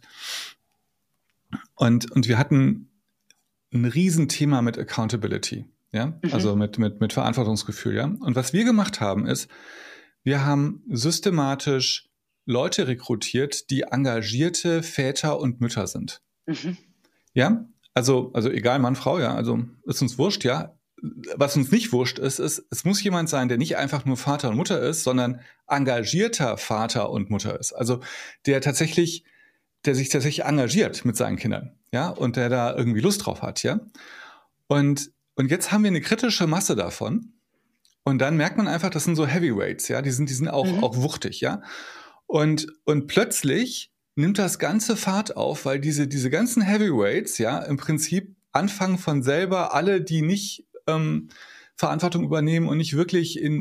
wir hatten ein Riesenthema mit Accountability, ja, also mit Verantwortungsgefühl, ja. Und was wir gemacht haben, ist, wir haben systematisch Leute rekrutiert, die engagierte Väter und Mütter sind. Ja, also egal, Mann, Frau, ja, also ist uns wurscht, ja. Was uns nicht wurscht ist, es muss jemand sein, der nicht einfach nur Vater und Mutter ist, sondern engagierter Vater und Mutter ist. Also der sich tatsächlich engagiert mit seinen Kindern, ja, und der da irgendwie Lust drauf hat, ja. Und jetzt haben wir eine kritische Masse davon. Und dann merkt man einfach, das sind so Heavyweights, ja, die sind auch wuchtig, ja. Und plötzlich nimmt das ganze Fahrt auf, weil diese ganzen Heavyweights, ja, im Prinzip anfangen von selber, alle, die nicht Verantwortung übernehmen und nicht wirklich in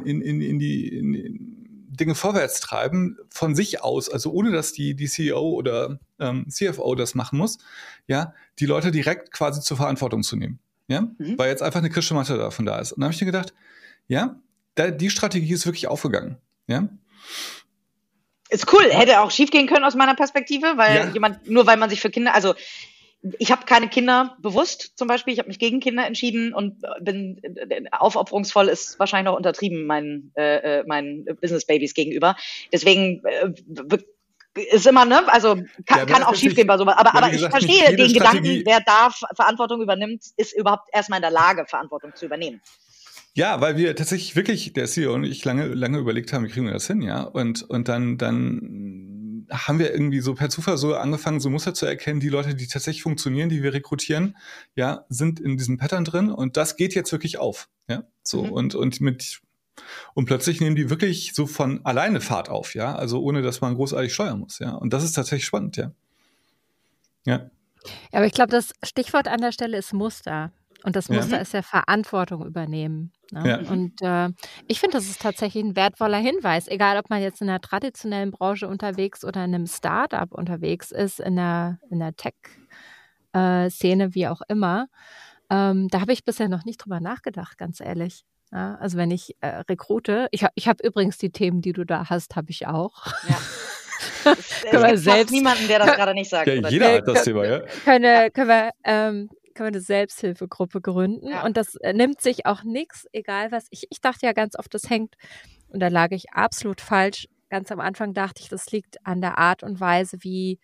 Dinge vorwärts treiben, von sich aus, also ohne dass die CEO oder CFO das machen muss, ja, die Leute direkt quasi zur Verantwortung zu nehmen, ja, weil jetzt einfach eine kritische Masse davon da ist. Und da habe ich mir gedacht, ja, die Strategie ist wirklich aufgegangen, ja. Ist cool, hätte auch schief gehen können aus meiner Perspektive, weil nur weil man sich für Kinder, also ich habe keine Kinder bewusst zum Beispiel, ich habe mich gegen Kinder entschieden und bin aufopferungsvoll, ist wahrscheinlich noch untertrieben meinen Business Babys gegenüber. Deswegen ist immer, ne, also kann auch schief gehen bei sowas. Aber ich verstehe den Gedanken, wer da Verantwortung übernimmt, ist überhaupt erstmal in der Lage, Verantwortung zu übernehmen. Ja, weil wir tatsächlich wirklich, der CEO und ich lange überlegt haben, wie kriegen wir das hin, ja. Und dann haben wir irgendwie so per Zufall so angefangen, so Muster zu erkennen, die Leute, die tatsächlich funktionieren, die wir rekrutieren, ja, sind in diesem Pattern drin und das geht jetzt wirklich auf, ja. So, und plötzlich nehmen die wirklich so von alleine Fahrt auf, ja, also ohne, dass man großartig steuern muss, ja. Und das ist tatsächlich spannend, ja. Ja. Ja, aber ich glaube, das Stichwort an der Stelle ist Muster. Und das Muster ist ja Verantwortung übernehmen. Ne? Ja. Und ich finde, das ist tatsächlich ein wertvoller Hinweis, egal ob man jetzt in einer traditionellen Branche unterwegs oder in einem Startup unterwegs ist, in der Tech-Szene, wie auch immer. Da habe ich bisher noch nicht drüber nachgedacht, ganz ehrlich. Ja, also wenn ich rekrute, ich habe übrigens die Themen, die du da hast, habe ich auch. Ja. Es gibt fast niemanden, der das gerade nicht sagt. Ja, jeder hat das Thema, ja. Können wir eine Selbsthilfegruppe gründen. Ja. Und das nimmt sich auch nichts, egal was. Ich dachte ja ganz oft, das hängt, und da lag ich absolut falsch. Ganz am Anfang dachte ich, das liegt an der Art und Weise, wie,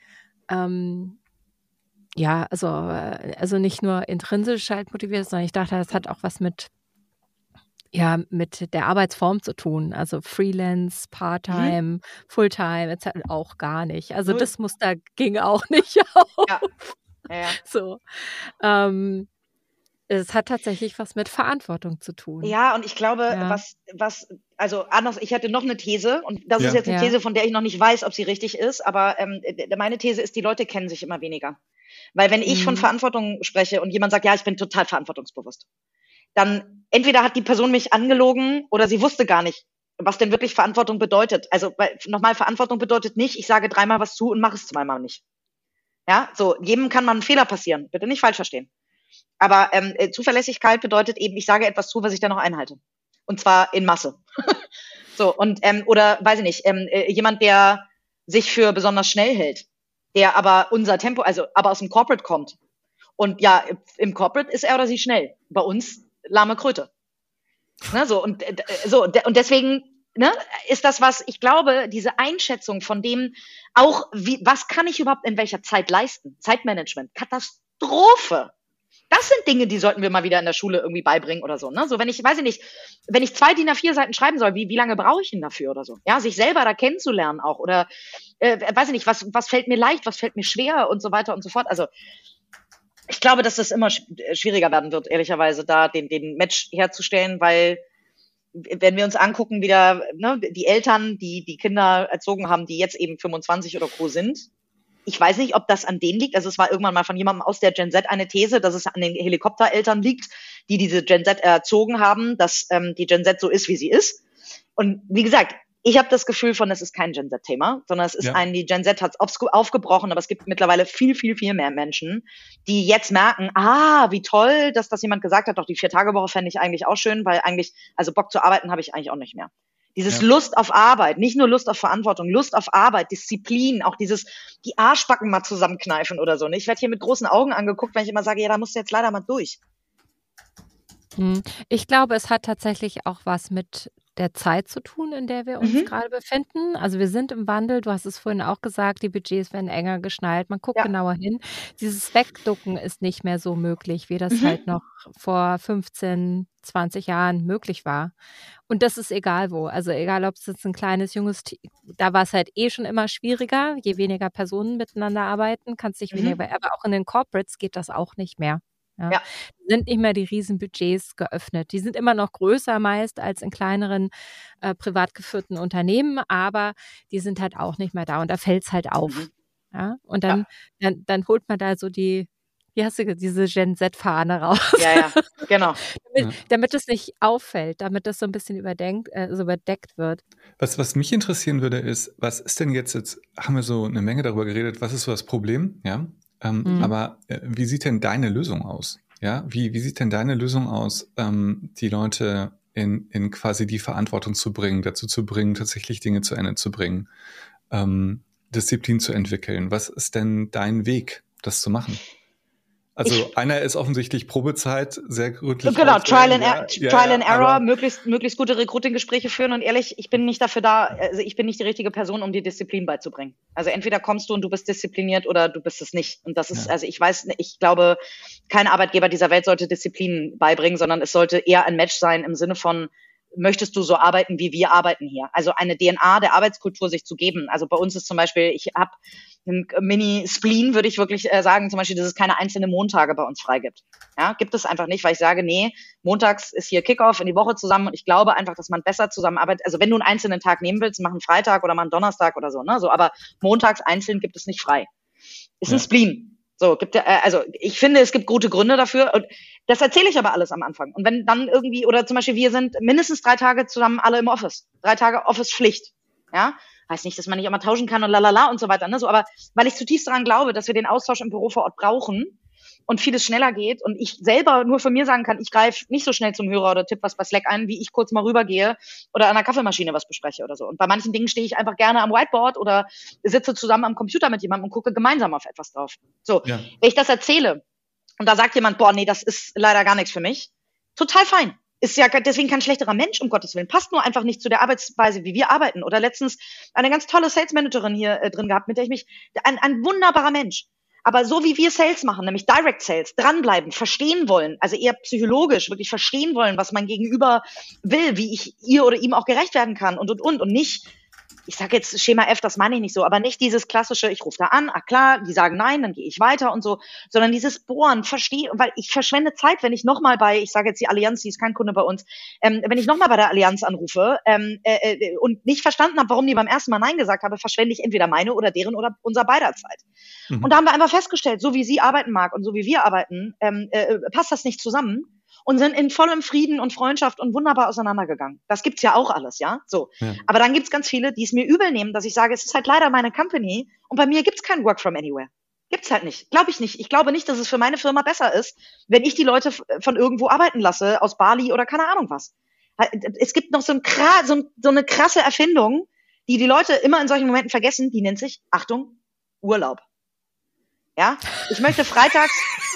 also nicht nur intrinsisch halt motiviert, sondern ich dachte, das hat auch was mit der Arbeitsform zu tun. Also Freelance, Part-Time, Fulltime, etc. auch gar nicht. Also das Muster ging auch nicht auf. Ja. Ja. So. Es hat tatsächlich was mit Verantwortung zu tun. Ja, und ich glaube, also anders, ich hatte noch eine These, und das ist jetzt eine These, von der ich noch nicht weiß, ob sie richtig ist, aber meine These ist, die Leute kennen sich immer weniger. Weil wenn ich von Verantwortung spreche und jemand sagt, ja, ich bin total verantwortungsbewusst, dann entweder hat die Person mich angelogen oder sie wusste gar nicht, was denn wirklich Verantwortung bedeutet. Also nochmal, Verantwortung bedeutet nicht, ich sage 3-mal was zu und mache es 2-mal nicht. Ja, so, jedem kann mal ein Fehler passieren. Bitte nicht falsch verstehen. Aber Zuverlässigkeit bedeutet eben, ich sage etwas zu, was ich dann noch einhalte. Und zwar in Masse. So, und, oder, weiß ich nicht, jemand, der sich für besonders schnell hält, der aber unser Tempo, also, aber aus dem Corporate kommt. Und ja, im Corporate ist er oder sie schnell. Bei uns lahme Kröte. Ne, so, und deswegen, ne, ist das was, ich glaube, diese Einschätzung von dem auch, was kann ich überhaupt in welcher Zeit leisten? Zeitmanagement, Katastrophe. Das sind Dinge, die sollten wir mal wieder in der Schule irgendwie beibringen oder so, ne? So, wenn ich 2 DIN A4 Seiten schreiben soll, wie lange brauche ich denn dafür oder so? Ja, sich selber da kennenzulernen auch oder, weiß ich nicht, was fällt mir leicht, was fällt mir schwer und so weiter und so fort. Also, ich glaube, dass das immer schwieriger werden wird, ehrlicherweise, da den Match herzustellen, weil, wenn wir uns angucken, wieder, ne, die Eltern, die Kinder erzogen haben, die jetzt eben 25 oder Co. sind, ich weiß nicht, ob das an denen liegt. Also es war irgendwann mal von jemandem aus der Gen Z eine These, dass es an den Helikoptereltern liegt, die diese Gen Z erzogen haben, dass die Gen Z so ist, wie sie ist. Und wie gesagt, ich habe das Gefühl von, es ist kein Gen Z-Thema, sondern es ist die Gen Z hat es aufgebrochen, aber es gibt mittlerweile viel, viel, viel mehr Menschen, die jetzt merken, wie toll, dass das jemand gesagt hat, doch die 4-Tage-Woche fände ich eigentlich auch schön, weil eigentlich, also Bock zu arbeiten habe ich eigentlich auch nicht mehr. Dieses Lust auf Arbeit, nicht nur Lust auf Verantwortung, Lust auf Arbeit, Disziplin, auch dieses, die Arschbacken mal zusammenkneifen oder so. Ich werde hier mit großen Augen angeguckt, wenn ich immer sage, ja, da musst du jetzt leider mal durch. Ich glaube, es hat tatsächlich auch was mit der Zeit zu tun, in der wir uns gerade befinden. Also wir sind im Wandel, du hast es vorhin auch gesagt, die Budgets werden enger geschnallt, man guckt genauer hin. Dieses Wegducken ist nicht mehr so möglich, wie das halt noch vor 15, 20 Jahren möglich war. Und das ist egal wo. Also egal, ob es jetzt ein kleines, junges Team, da war es halt schon immer schwieriger, je weniger Personen miteinander arbeiten, kannst dich weniger, aber auch in den Corporates geht das auch nicht mehr. Ja. Sind nicht mehr die Riesenbudgets geöffnet. Die sind immer noch größer meist als in kleineren privat geführten Unternehmen, aber die sind halt auch nicht mehr da und da fällt es halt auf. Ja? Und dann holt man da so die, wie hast du gesagt, diese Gen Z-Fahne raus. Ja, genau. damit es nicht auffällt, damit das so ein bisschen überdeckt wird. Was mich interessieren würde, ist, was ist denn jetzt haben wir so eine Menge darüber geredet, was ist so das Problem, ja? Aber wie sieht denn deine Lösung aus? Ja, wie sieht denn deine Lösung aus, die Leute in quasi die Verantwortung zu bringen, dazu zu bringen, tatsächlich Dinge zu Ende zu bringen, Disziplin zu entwickeln? Was ist denn dein Weg, das zu machen? Also einer ist offensichtlich Probezeit, sehr gründlich. Genau, Trial and Error, möglichst gute Recruiting-Gespräche führen und ehrlich, ich bin nicht dafür da, also ich bin nicht die richtige Person, um dir Disziplin beizubringen. Also entweder kommst du und du bist diszipliniert oder du bist es nicht. Und das ist, also ich glaube, kein Arbeitgeber dieser Welt sollte Disziplin beibringen, sondern es sollte eher ein Match sein im Sinne von, möchtest du so arbeiten, wie wir arbeiten hier? Also eine DNA der Arbeitskultur sich zu geben. Also bei uns ist zum Beispiel, ich habe einen Mini-Spleen, würde ich wirklich sagen, zum Beispiel, dass es keine einzelnen Montage bei uns freigibt. Ja, gibt es einfach nicht, weil ich sage, nee, montags ist hier Kickoff in die Woche zusammen und ich glaube einfach, dass man besser zusammenarbeitet. Also wenn du einen einzelnen Tag nehmen willst, mach einen Freitag oder mach einen Donnerstag oder so, ne? So, aber montags einzeln gibt es nicht frei. Ist ein Spleen. So, also ich finde, es gibt gute Gründe dafür und das erzähle ich aber alles am Anfang. Und wenn dann irgendwie, oder zum Beispiel, wir sind mindestens 3 Tage zusammen alle im Office. 3 Tage Office-Pflicht. Ja, heißt nicht, dass man nicht immer tauschen kann und lalala und so weiter, ne? So, aber weil ich zutiefst daran glaube, dass wir den Austausch im Büro vor Ort brauchen und vieles schneller geht und ich selber nur von mir sagen kann, ich greife nicht so schnell zum Hörer oder tipp was bei Slack ein, wie ich kurz mal rübergehe oder an der Kaffeemaschine was bespreche oder so. Und bei manchen Dingen stehe ich einfach gerne am Whiteboard oder sitze zusammen am Computer mit jemandem und gucke gemeinsam auf etwas drauf. So, wenn ich das erzähle und da sagt jemand, boah, nee, das ist leider gar nichts für mich, total fein. Ist ja deswegen kein schlechterer Mensch, um Gottes Willen. Passt nur einfach nicht zu der Arbeitsweise, wie wir arbeiten. Oder letztens eine ganz tolle Sales Managerin hier drin gehabt, mit der ich mich, ein wunderbarer Mensch. Aber so wie wir Sales machen, nämlich Direct Sales, dranbleiben, verstehen wollen, also eher psychologisch, wirklich verstehen wollen, was mein Gegenüber will, wie ich ihr oder ihm auch gerecht werden kann und nicht, ich sage jetzt Schema F, das meine ich nicht so, aber nicht dieses klassische, ich rufe da an, klar, die sagen nein, dann gehe ich weiter und so, sondern dieses Bohren, verstehen, weil ich verschwende Zeit, wenn ich nochmal ich sage jetzt die Allianz, die ist kein Kunde bei uns, wenn ich nochmal bei der Allianz anrufe und nicht verstanden habe, warum die beim ersten Mal Nein gesagt habe, verschwende ich entweder meine oder deren oder unser beider Zeit. Und da haben wir einfach festgestellt, so wie sie arbeiten mag und so wie wir arbeiten, passt das nicht zusammen. Und sind in vollem Frieden und Freundschaft und wunderbar auseinandergegangen. Das gibt's ja auch alles, ja? So. Ja. Aber dann gibt's ganz viele, die es mir übel nehmen, dass ich sage, es ist halt leider meine Company und bei mir gibt's kein Work from Anywhere. Gibt's halt nicht. Glaube ich nicht. Ich glaube nicht, dass es für meine Firma besser ist, wenn ich die Leute von irgendwo arbeiten lasse, aus Bali oder keine Ahnung was. Es gibt noch so eine krasse Erfindung, die Leute immer in solchen Momenten vergessen, die nennt sich, Achtung, Urlaub. Ja? Ich möchte freitags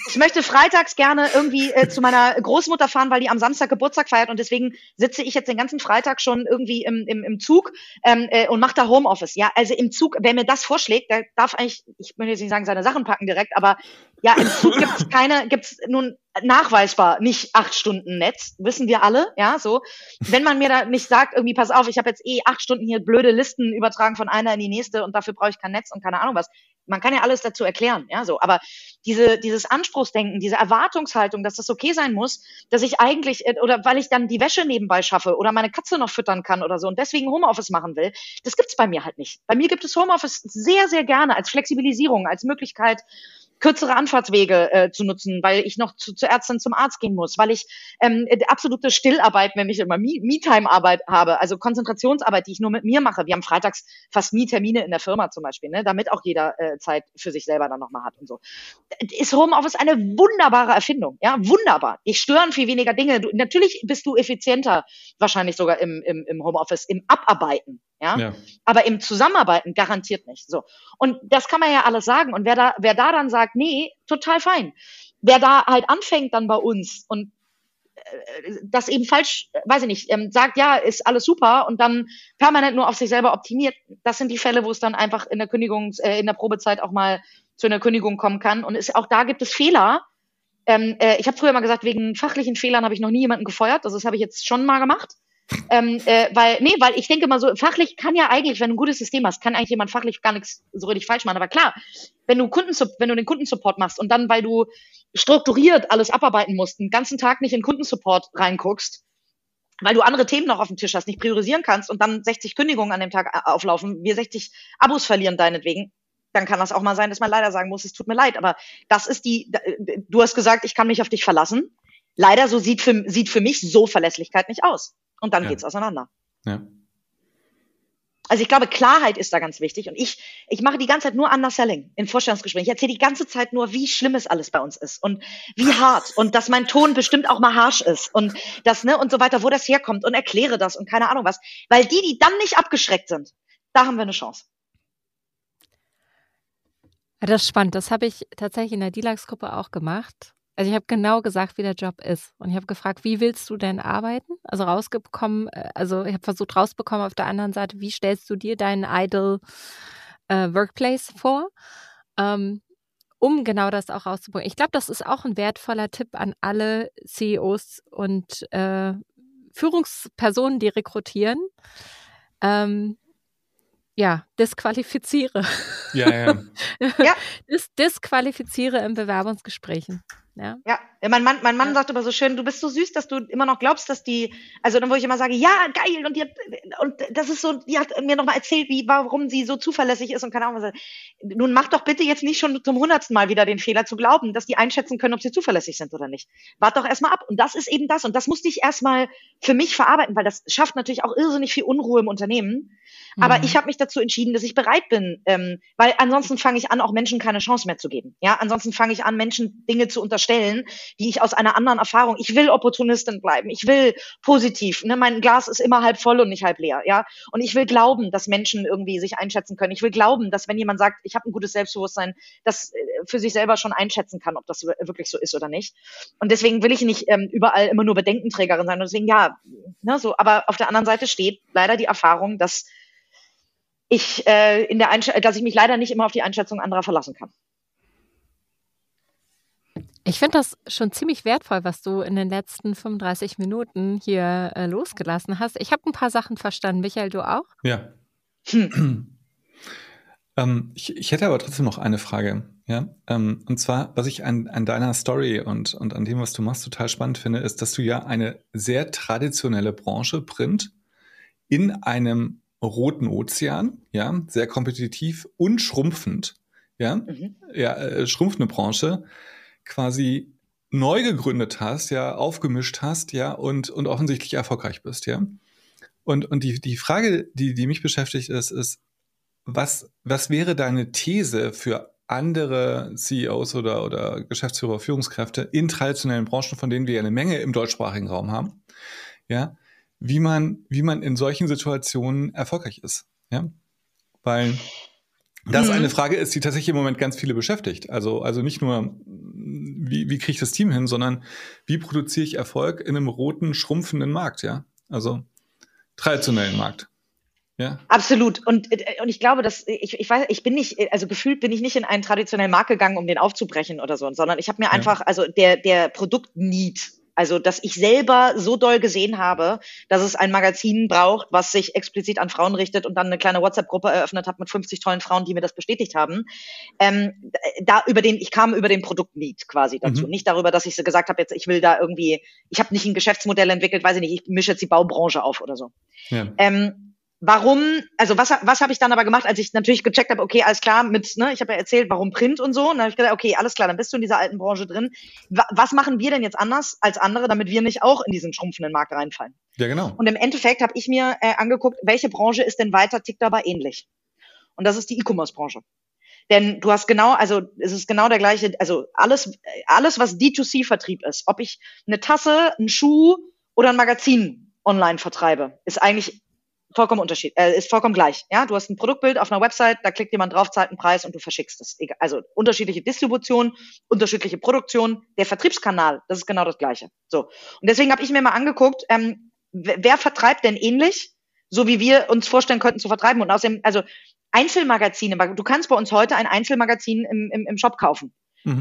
Ich möchte freitags gerne irgendwie zu meiner Großmutter fahren, weil die am Samstag Geburtstag feiert und deswegen sitze ich jetzt den ganzen Freitag schon irgendwie im Zug und mache da Homeoffice. Ja, also im Zug, wer mir das vorschlägt, der darf eigentlich, ich möchte jetzt nicht sagen, seine Sachen packen direkt, aber ja, im Zug gibt's nun nachweisbar nicht 8 Stunden Netz, wissen wir alle, ja, so. Wenn man mir da nicht sagt, irgendwie, pass auf, ich habe jetzt 8 Stunden hier blöde Listen übertragen von einer in die nächste und dafür brauche ich kein Netz und keine Ahnung was. Man kann ja alles dazu erklären, ja, so. Aber dieses Anspruchsdenken, diese Erwartungshaltung, dass das okay sein muss, dass ich eigentlich, oder weil ich dann die Wäsche nebenbei schaffe oder meine Katze noch füttern kann oder so und deswegen Homeoffice machen will, das gibt's bei mir halt nicht. Bei mir gibt es Homeoffice sehr, sehr gerne als Flexibilisierung, als Möglichkeit, kürzere Anfahrtswege zu nutzen, weil ich noch zur Ärztin zum Arzt gehen muss, weil ich absolute Stillarbeit, wenn ich immer Me-Time-Arbeit habe, also Konzentrationsarbeit, die ich nur mit mir mache. Wir haben freitags fast nie Termine in der Firma zum Beispiel, ne, damit auch jeder Zeit für sich selber dann nochmal hat und so. Ist Homeoffice eine wunderbare Erfindung, ja, wunderbar. Ich stören viel weniger Dinge. Natürlich bist du effizienter, wahrscheinlich sogar im Homeoffice, im Abarbeiten. Ja? Aber im Zusammenarbeiten garantiert nicht. So. Und das kann man ja alles sagen. Und wer da dann sagt, nee, total fein. Wer da halt anfängt dann bei uns und das eben falsch, weiß ich nicht, sagt, ja, ist alles super und dann permanent nur auf sich selber optimiert, das sind die Fälle, wo es dann einfach in der Probezeit auch mal zu einer Kündigung kommen kann. Und auch da gibt es Fehler. Ich habe früher mal gesagt, wegen fachlichen Fehlern habe ich noch nie jemanden gefeuert. Also das habe ich jetzt schon mal gemacht. Weil ich denke mal so, fachlich kann ja eigentlich, wenn du ein gutes System hast, kann eigentlich jemand fachlich gar nichts so richtig falsch machen. Aber klar, wenn du den Kundensupport machst und dann, weil du strukturiert alles abarbeiten musst, den ganzen Tag nicht in Kundensupport reinguckst, weil du andere Themen noch auf dem Tisch hast, nicht priorisieren kannst und dann 60 Kündigungen an dem Tag auflaufen, wir 60 Abos verlieren deinetwegen, dann kann das auch mal sein, dass man leider sagen muss, es tut mir leid. Aber das ist du hast gesagt, ich kann mich auf dich verlassen. Leider sieht für mich so Verlässlichkeit nicht aus. Und dann geht's auseinander. Ja. Also ich glaube, Klarheit ist da ganz wichtig. Und ich mache die ganze Zeit nur Underselling in Vorstellungsgesprächen. Ich erzähle die ganze Zeit nur, wie schlimm es alles bei uns ist und wie hart und dass mein Ton bestimmt auch mal harsch ist und das, ne, und so weiter, wo das herkommt und erkläre das und keine Ahnung was. Weil die dann nicht abgeschreckt sind, da haben wir eine Chance. Ja, das ist spannend. Das habe ich tatsächlich in der DILAG-Gruppe auch gemacht. Also ich habe genau gesagt, wie der Job ist. Und ich habe gefragt, wie willst du denn arbeiten? Also ich habe versucht rausbekommen auf der anderen Seite, wie stellst du dir deinen Ideal Workplace vor, um genau das auch rauszubringen. Ich glaube, das ist auch ein wertvoller Tipp an alle CEOs und Führungspersonen, die rekrutieren. Disqualifiziere. Ja. Disqualifiziere in Bewerbungsgesprächen. Ja, mein Mann sagt aber so schön, du bist so süß, dass du immer noch glaubst, dass also dann, wo ich immer sage, ja, geil, und das ist so, die hat mir nochmal erzählt, warum sie so zuverlässig ist und keine Ahnung was. Nun mach doch bitte jetzt nicht schon zum 100. Mal wieder den Fehler zu glauben, dass die einschätzen können, ob sie zuverlässig sind oder nicht. Wart doch erstmal ab. Und das ist eben das. Und das musste ich erstmal für mich verarbeiten, weil das schafft natürlich auch irrsinnig viel Unruhe im Unternehmen. Aber ich habe mich dazu entschieden, dass ich bereit bin, weil ansonsten fange ich an, auch Menschen keine Chance mehr zu geben. Ja, ansonsten fange ich an, Menschen Dinge zu unterstellen, die ich aus einer anderen Erfahrung, ich will Opportunistin bleiben, ich will positiv, ne, mein Glas ist immer halb voll und nicht halb leer, ja, und ich will glauben, dass Menschen irgendwie sich einschätzen können. Ich will glauben, dass wenn jemand sagt, ich habe ein gutes Selbstbewusstsein, das für sich selber schon einschätzen kann, ob das wirklich so ist oder nicht. Und deswegen will ich nicht überall immer nur Bedenkenträgerin sein. Und deswegen aber auf der anderen Seite steht leider die Erfahrung, dass ich mich leider nicht immer auf die Einschätzung anderer verlassen kann. Ich finde das schon ziemlich wertvoll, was du in den letzten 35 Minuten hier losgelassen hast. Ich habe ein paar Sachen verstanden. Michael, du auch? Ja. Ich hätte aber trotzdem noch eine Frage. Ja? Und zwar, was ich an deiner Story und an dem, was du machst, total spannend finde, ist, dass du ja eine sehr traditionelle Branche, Print, in einem roten Ozean, ja, sehr kompetitiv und schrumpfend, schrumpfende Branche, quasi neu gegründet hast, ja, aufgemischt hast, ja, und offensichtlich erfolgreich bist, ja. Und die Frage, die mich beschäftigt ist, was wäre deine These für andere CEOs oder Geschäftsführer, Führungskräfte in traditionellen Branchen, von denen wir ja eine Menge im deutschsprachigen Raum haben, ja, wie man in solchen Situationen erfolgreich ist, ja? Weil das eine Frage ist, die tatsächlich im Moment ganz viele beschäftigt. Also nicht nur, wie kriege ich das Team hin, sondern wie produziere ich Erfolg in einem roten, schrumpfenden Markt, ja? Also traditionellen Markt. Ja. Absolut. Und ich glaube, dass ich weiß, ich bin nicht, also gefühlt bin ich nicht in einen traditionellen Markt gegangen, um den aufzubrechen oder so, sondern ich habe mir einfach, also der Produkt-Need, also dass ich selber so doll gesehen habe, dass es ein Magazin braucht, was sich explizit an Frauen richtet und dann eine kleine WhatsApp-Gruppe eröffnet hat mit 50 tollen Frauen, die mir das bestätigt haben. Ich kam über den Produkt-Need quasi dazu. Nicht darüber, dass ich so gesagt habe, jetzt ich will da irgendwie, ich habe nicht ein Geschäftsmodell entwickelt, weiß ich nicht, ich mische jetzt die Baubranche auf oder so. Ja. Warum, also was habe ich dann aber gemacht, als ich natürlich gecheckt habe, okay, alles klar, ich habe ja erzählt, warum Print und so, und dann habe ich gedacht, okay, alles klar, dann bist du in dieser alten Branche drin. Was machen wir denn jetzt anders als andere, damit wir nicht auch in diesen schrumpfenden Markt reinfallen? Ja, genau. Und im Endeffekt habe ich mir angeguckt, welche Branche ist denn weiter, tickt aber ähnlich. Und das ist die E-Commerce-Branche. Denn du hast es ist genau der gleiche, also alles, was D2C-Vertrieb ist, ob ich eine Tasse, einen Schuh oder ein Magazin online vertreibe, ist eigentlich vollkommen ist vollkommen gleich. Ja, du hast ein Produktbild auf einer Website, da klickt jemand drauf, zahlt einen Preis und du verschickst es. Also unterschiedliche Distribution, unterschiedliche Produktion, der Vertriebskanal, das ist genau das Gleiche. So. Und deswegen habe ich mir mal angeguckt, wer vertreibt denn ähnlich, so wie wir uns vorstellen könnten zu vertreiben. Und außerdem, also Einzelmagazine, du kannst bei uns heute ein Einzelmagazin im Shop kaufen.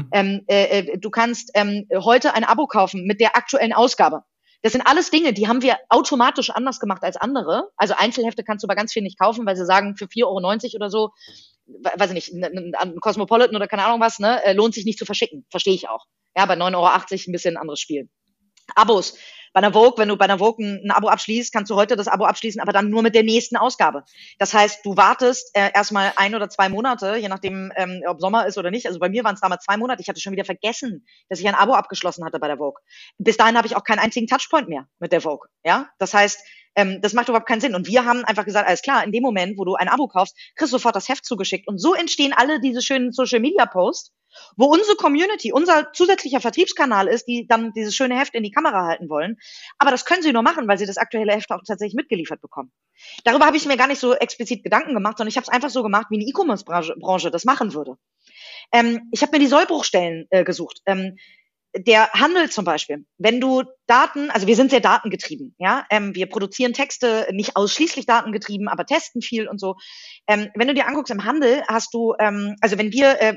Du kannst heute ein Abo kaufen mit der aktuellen Ausgabe. Das sind alles Dinge, die haben wir automatisch anders gemacht als andere. Also Einzelhefte kannst du bei ganz vielen nicht kaufen, weil sie sagen, für 4,90 € oder so, weiß ich nicht, ein Cosmopolitan oder keine Ahnung was, lohnt sich nicht zu verschicken. Verstehe ich auch. Ja, bei 9,80 € ein bisschen ein anderes Spiel. Abos. Bei einer Vogue, wenn du bei einer Vogue ein Abo abschließt, kannst du heute das Abo abschließen, aber dann nur mit der nächsten Ausgabe. Das heißt, du wartest erstmal 1 oder 2 Monate, je nachdem, ob Sommer ist oder nicht. Also bei mir waren es damals 2 Monate. Ich hatte schon wieder vergessen, dass ich ein Abo abgeschlossen hatte bei der Vogue. Bis dahin habe ich auch keinen einzigen Touchpoint mehr mit der Vogue. Ja, das heißt, das macht überhaupt keinen Sinn. Und wir haben einfach gesagt, alles klar, in dem Moment, wo du ein Abo kaufst, kriegst du sofort das Heft zugeschickt. Und so entstehen alle diese schönen Social-Media-Posts, wo unsere Community, unser zusätzlicher Vertriebskanal ist, die dann dieses schöne Heft in die Kamera halten wollen. Aber das können sie nur machen, weil sie das aktuelle Heft auch tatsächlich mitgeliefert bekommen. Darüber habe ich mir gar nicht so explizit Gedanken gemacht, sondern ich habe es einfach so gemacht, wie eine E-Commerce-Branche das machen würde. Ich habe mir die Sollbruchstellen gesucht. Der Handel zum Beispiel, wenn du Daten, also wir sind sehr datengetrieben, ja, wir produzieren Texte, nicht ausschließlich datengetrieben, aber testen viel und so. Wenn du dir anguckst, im Handel hast du, also wenn wir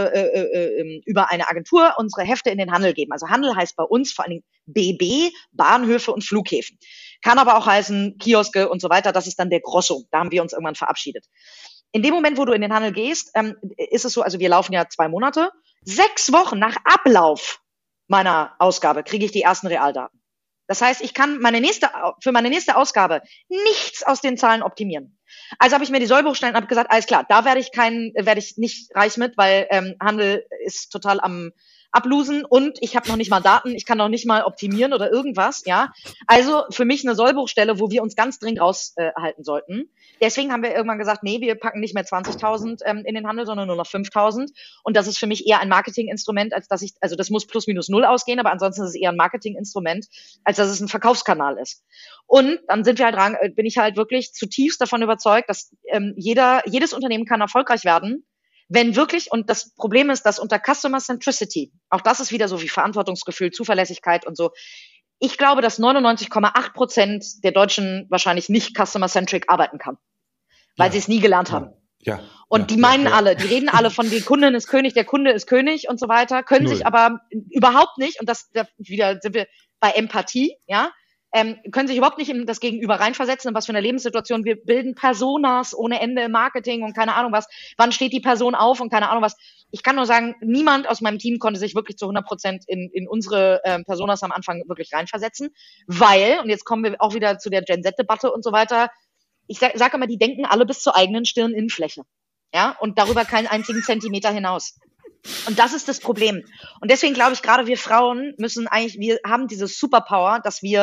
über eine Agentur unsere Hefte in den Handel geben, also Handel heißt bei uns vor allen Dingen BB, Bahnhöfe und Flughäfen. Kann aber auch heißen Kioske und so weiter, das ist dann der Grosso, da haben wir uns irgendwann verabschiedet. In dem Moment, wo du in den Handel gehst, ist es so, also wir laufen ja 2 Monate, 6 Wochen nach Ablauf meiner Ausgabe kriege ich die ersten Realdaten. Das heißt, ich kann für meine nächste Ausgabe nichts aus den Zahlen optimieren. Also habe ich mir die Sollbruchstellen und habe gesagt, alles klar, da werde ich nicht reich mit, weil Handel ist total am ablosen und ich habe noch nicht mal Daten, ich kann noch nicht mal optimieren oder irgendwas, ja. Also für mich eine Sollbruchstelle, wo wir uns ganz dringend raushalten sollten. Deswegen haben wir irgendwann gesagt, nee, wir packen nicht mehr 20.000 in den Handel, sondern nur noch 5.000. Und das ist für mich eher ein Marketinginstrument, als dass also das muss plus minus null ausgehen, aber ansonsten ist es eher ein Marketinginstrument, als dass es ein Verkaufskanal ist. Und dann bin ich halt wirklich zutiefst davon überzeugt, dass jedes Unternehmen kann erfolgreich werden, wenn wirklich, und das Problem ist, dass unter Customer Centricity, auch das ist wieder so wie Verantwortungsgefühl, Zuverlässigkeit und so, ich glaube, dass 99,8% der Deutschen wahrscheinlich nicht Customer-Centric arbeiten kann, weil sie es nie gelernt haben. Ja. Und die meinen alle, die reden alle von, die Kundin ist König, der Kunde ist König und so weiter, können sich aber überhaupt nicht, und das wieder sind wir bei Empathie, ja, können sich überhaupt nicht in das Gegenüber reinversetzen, in was für eine Lebenssituation. Wir bilden Personas ohne Ende im Marketing und keine Ahnung was. Wann steht die Person auf und keine Ahnung was. Ich kann nur sagen, niemand aus meinem Team konnte sich wirklich zu 100% in unsere Personas am Anfang wirklich reinversetzen, weil, und jetzt kommen wir auch wieder zu der Gen-Z-Debatte und so weiter, ich sage immer, die denken alle bis zur eigenen Stirninnenfläche. Ja, und darüber keinen einzigen Zentimeter hinaus. Und das ist das Problem. Und deswegen glaube ich, gerade wir Frauen wir haben diese Superpower, dass wir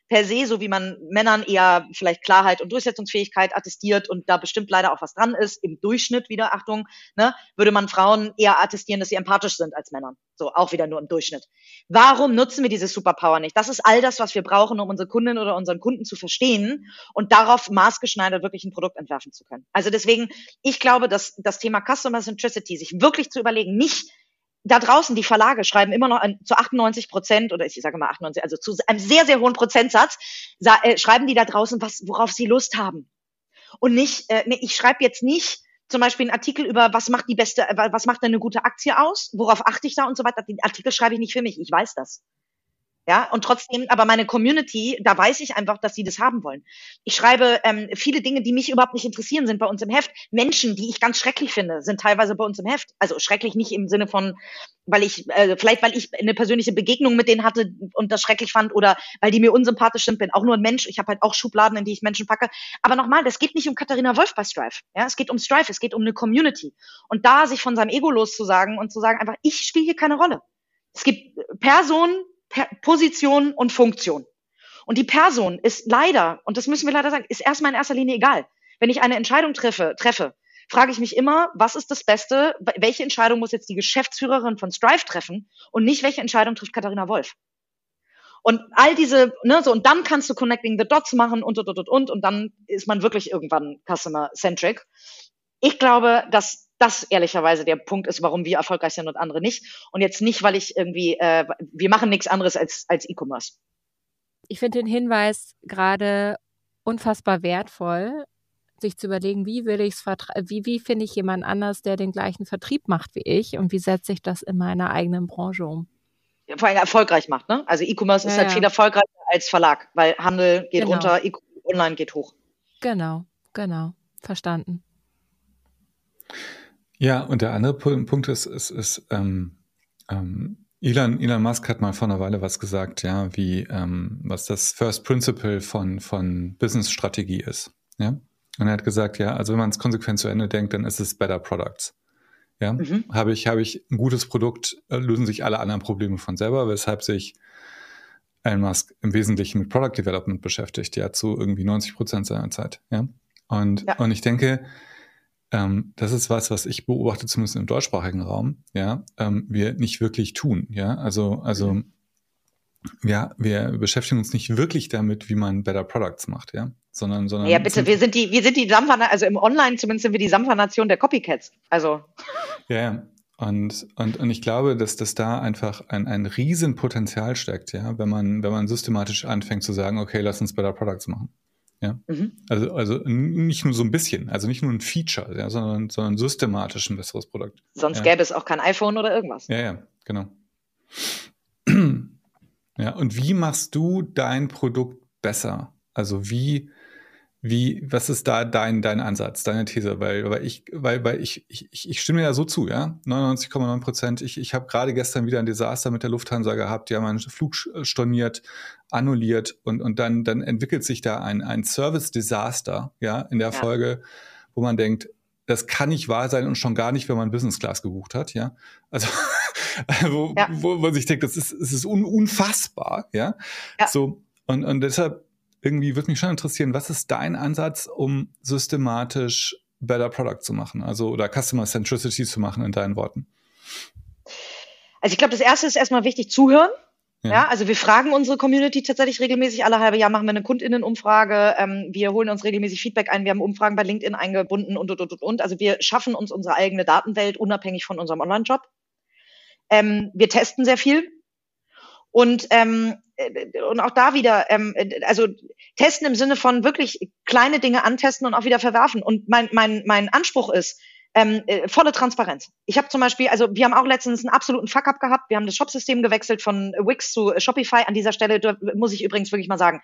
per se, so wie man Männern eher vielleicht Klarheit und Durchsetzungsfähigkeit attestiert und da bestimmt leider auch was dran ist, im Durchschnitt wieder, Achtung, ne, würde man Frauen eher attestieren, dass sie empathisch sind als Männern. So, auch wieder nur im Durchschnitt. Warum nutzen wir diese Superpower nicht? Das ist all das, was wir brauchen, um unsere Kundin oder unseren Kunden zu verstehen und darauf maßgeschneidert wirklich ein Produkt entwerfen zu können. Also deswegen, ich glaube, dass das Thema Customer Centricity, sich wirklich zu überlegen, nicht da draußen, die Verlage schreiben immer noch zu 98% oder ich sage mal 98, also zu einem sehr, sehr hohen Prozentsatz, schreiben die da draußen worauf sie Lust haben. Und nicht, ich schreibe jetzt nicht zum Beispiel einen Artikel über, was macht denn eine gute Aktie aus? Worauf achte ich da und so weiter? Den Artikel schreibe ich nicht für mich, ich weiß das. Ja, und trotzdem, aber meine Community, da weiß ich einfach, dass sie das haben wollen. Ich schreibe viele Dinge, die mich überhaupt nicht interessieren, sind bei uns im Heft. Menschen, die ich ganz schrecklich finde, sind teilweise bei uns im Heft. Also schrecklich nicht im Sinne von, vielleicht weil ich eine persönliche Begegnung mit denen hatte und das schrecklich fand oder weil die mir unsympathisch sind, bin auch nur ein Mensch. Ich habe halt auch Schubladen, in die ich Menschen packe. Aber nochmal, das geht nicht um Katharina Wolf bei Strive. Ja, es geht um Strive, es geht um eine Community. Und da sich von seinem Ego loszusagen und zu sagen einfach, ich spiele hier keine Rolle. Es gibt Personen, Position und Funktion. Und die Person ist leider, und das müssen wir leider sagen, ist erstmal in erster Linie egal. Wenn ich eine Entscheidung treffe, frage ich mich immer, was ist das Beste? Welche Entscheidung muss jetzt die Geschäftsführerin von Strive treffen und nicht welche Entscheidung trifft Katharina Wolf? Und all diese, ne, so, und dann kannst du Connecting the Dots machen und dann ist man wirklich irgendwann Customer-centric. Ich glaube, dass das ehrlicherweise der Punkt ist, warum wir erfolgreich sind und andere nicht. Und jetzt nicht, weil ich irgendwie, wir machen nichts anderes als E-Commerce. Ich finde den Hinweis gerade unfassbar wertvoll, sich zu überlegen, wie finde ich jemand anders, der den gleichen Vertrieb macht wie ich und wie setze ich das in meiner eigenen Branche um? Ja, vor allem erfolgreich macht, ne? Also E-Commerce ist halt viel erfolgreicher als Verlag, weil Handel geht runter, Online geht hoch. Genau, verstanden. Ja, und der andere Punkt ist Elon Musk hat mal vor einer Weile was gesagt, ja, wie was das First Principle von Business-Strategie ist, ja. Und er hat gesagt, ja, also wenn man es konsequent zu Ende denkt, dann ist es Better Products. Ja, habe ich ein gutes Produkt, lösen sich alle anderen Probleme von selber, weshalb sich Elon Musk im Wesentlichen mit Product Development beschäftigt, ja, zu irgendwie 90% seiner Zeit, ja. Und ich denke, das ist was ich beobachte, zumindest im deutschsprachigen Raum, ja, wir nicht wirklich tun, ja, also ja, wir beschäftigen uns nicht wirklich damit, wie man Better Products macht, ja, sondern ja, bitte, wir sind die Dampfer, also im Online zumindest sind wir die Dampfernation der Copycats, also. Ja, und ich glaube, dass das da einfach ein Riesenpotenzial steckt, ja, wenn man systematisch anfängt zu sagen, okay, lass uns Better Products machen. Ja, also nicht nur so ein bisschen, also nicht nur ein Feature, ja, sondern systematisch ein besseres Produkt. Sonst gäbe es auch kein iPhone oder irgendwas. Ja, genau. Ja, und wie machst du dein Produkt besser? Also was ist da dein Ansatz, deine These? Weil ich stimme ja so zu, ja, 99,9%. Ich habe gerade gestern wieder ein Desaster mit der Lufthansa gehabt, die haben einen Flug storniert, annulliert und dann entwickelt sich da ein Service-Desaster, ja, in der Folge, wo man denkt, das kann nicht wahr sein und schon gar nicht, wenn man Business Class gebucht hat, ja. Also wo man sich denkt, es ist unfassbar, ja. So und deshalb irgendwie würde mich schon interessieren, was ist dein Ansatz, um systematisch Better Product zu machen, also oder Customer Centricity zu machen in deinen Worten? Also ich glaube, das Erste ist erstmal wichtig, zuhören. Ja, also wir fragen unsere Community tatsächlich regelmäßig, alle halbe Jahr machen wir eine KundInnen-Umfrage, wir holen uns regelmäßig Feedback ein, wir haben Umfragen bei LinkedIn eingebunden und. Also wir schaffen uns unsere eigene Datenwelt unabhängig von unserem Online-Job. Wir testen sehr viel und auch da wieder, also testen im Sinne von wirklich kleine Dinge antesten und auch wieder verwerfen. Und mein Anspruch ist, volle Transparenz. Ich habe zum Beispiel, also wir haben auch letztens einen absoluten Fuck-up gehabt. Wir haben das Shopsystem gewechselt von Wix zu Shopify. An dieser Stelle muss ich übrigens wirklich mal sagen,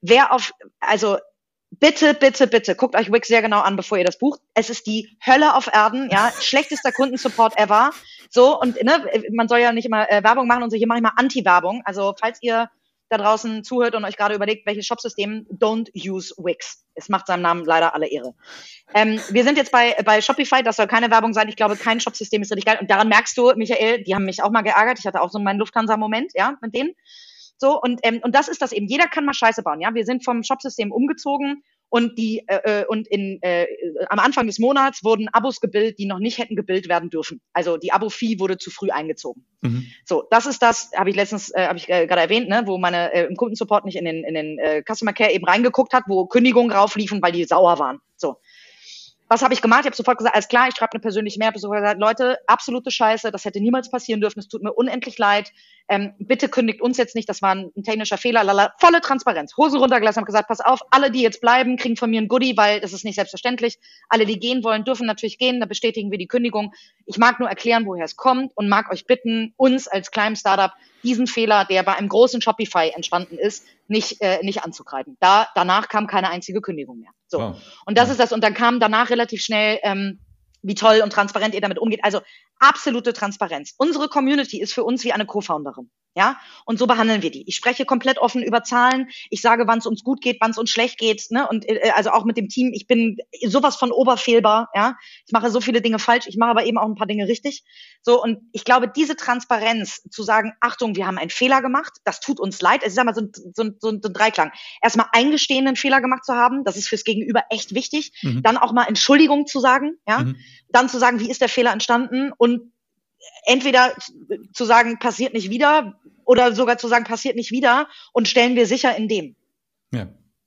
bitte, guckt euch Wix sehr genau an, bevor ihr das bucht. Es ist die Hölle auf Erden, ja, schlechtester Kundensupport ever. So, und ne, man soll ja nicht immer Werbung machen und so, hier mache ich mal Anti-Werbung. Also falls ihr da draußen zuhört und euch gerade überlegt, welches Shopsystem, don't use Wix. Es macht seinem Namen leider alle Ehre. Wir sind jetzt bei Shopify, das soll keine Werbung sein. Ich glaube, kein Shopsystem ist richtig geil. Und daran merkst du, Michael, die haben mich auch mal geärgert. Ich hatte auch so meinen Lufthansa-Moment, ja, mit denen. So, und das ist das eben. Jeder kann mal Scheiße bauen, ja. Wir sind vom Shopsystem umgezogen und am Anfang des Monats wurden Abos gebildet, die noch nicht hätten gebildet werden dürfen. Also die Abo-Fee wurde zu früh eingezogen. So, das ist das, habe ich gerade erwähnt, ne, wo meine im Kundensupport nicht in den Customer Care eben reingeguckt hat, wo Kündigungen raufliefen, weil die sauer waren. So. Was habe ich gemacht? Ich habe sofort gesagt, alles klar, ich schreibe eine persönliche Mail, habe sofort gesagt, Leute, absolute Scheiße, das hätte niemals passieren dürfen, es tut mir unendlich leid, bitte kündigt uns jetzt nicht, das war ein technischer Fehler, lala. Volle Transparenz, Hosen runtergelassen, habe gesagt, pass auf, alle, die jetzt bleiben, kriegen von mir ein Goodie, weil das ist nicht selbstverständlich, alle, die gehen wollen, dürfen natürlich gehen, da bestätigen wir die Kündigung. Ich mag nur erklären, woher es kommt und mag euch bitten, uns als kleinem Startup diesen Fehler, der bei einem großen Shopify entstanden ist, nicht anzugreifen. Danach kam keine einzige Kündigung mehr. So. Wow. Und das ist das. Und dann kam danach relativ schnell, wie toll und transparent ihr damit umgeht. Also absolute Transparenz. Unsere Community ist für uns wie eine Co-Founderin. Ja, und so behandeln wir die. Ich spreche komplett offen über Zahlen. Ich sage, wann es uns gut geht, wann es uns schlecht geht. Ne? Und also auch mit dem Team. Ich bin sowas von oberfehlbar. Ja, ich mache so viele Dinge falsch. Ich mache aber eben auch ein paar Dinge richtig. So, und ich glaube, diese Transparenz zu sagen, Achtung, wir haben einen Fehler gemacht. Das tut uns leid. Also ich sag mal so ein Dreiklang. Erstmal eingestehen, einen Fehler gemacht zu haben. Das ist fürs Gegenüber echt wichtig. Dann auch mal Entschuldigung zu sagen. Ja, dann zu sagen, wie ist der Fehler entstanden und entweder zu sagen, passiert nicht wieder, oder sogar zu sagen, passiert nicht wieder und stellen wir sicher in dem. Ja.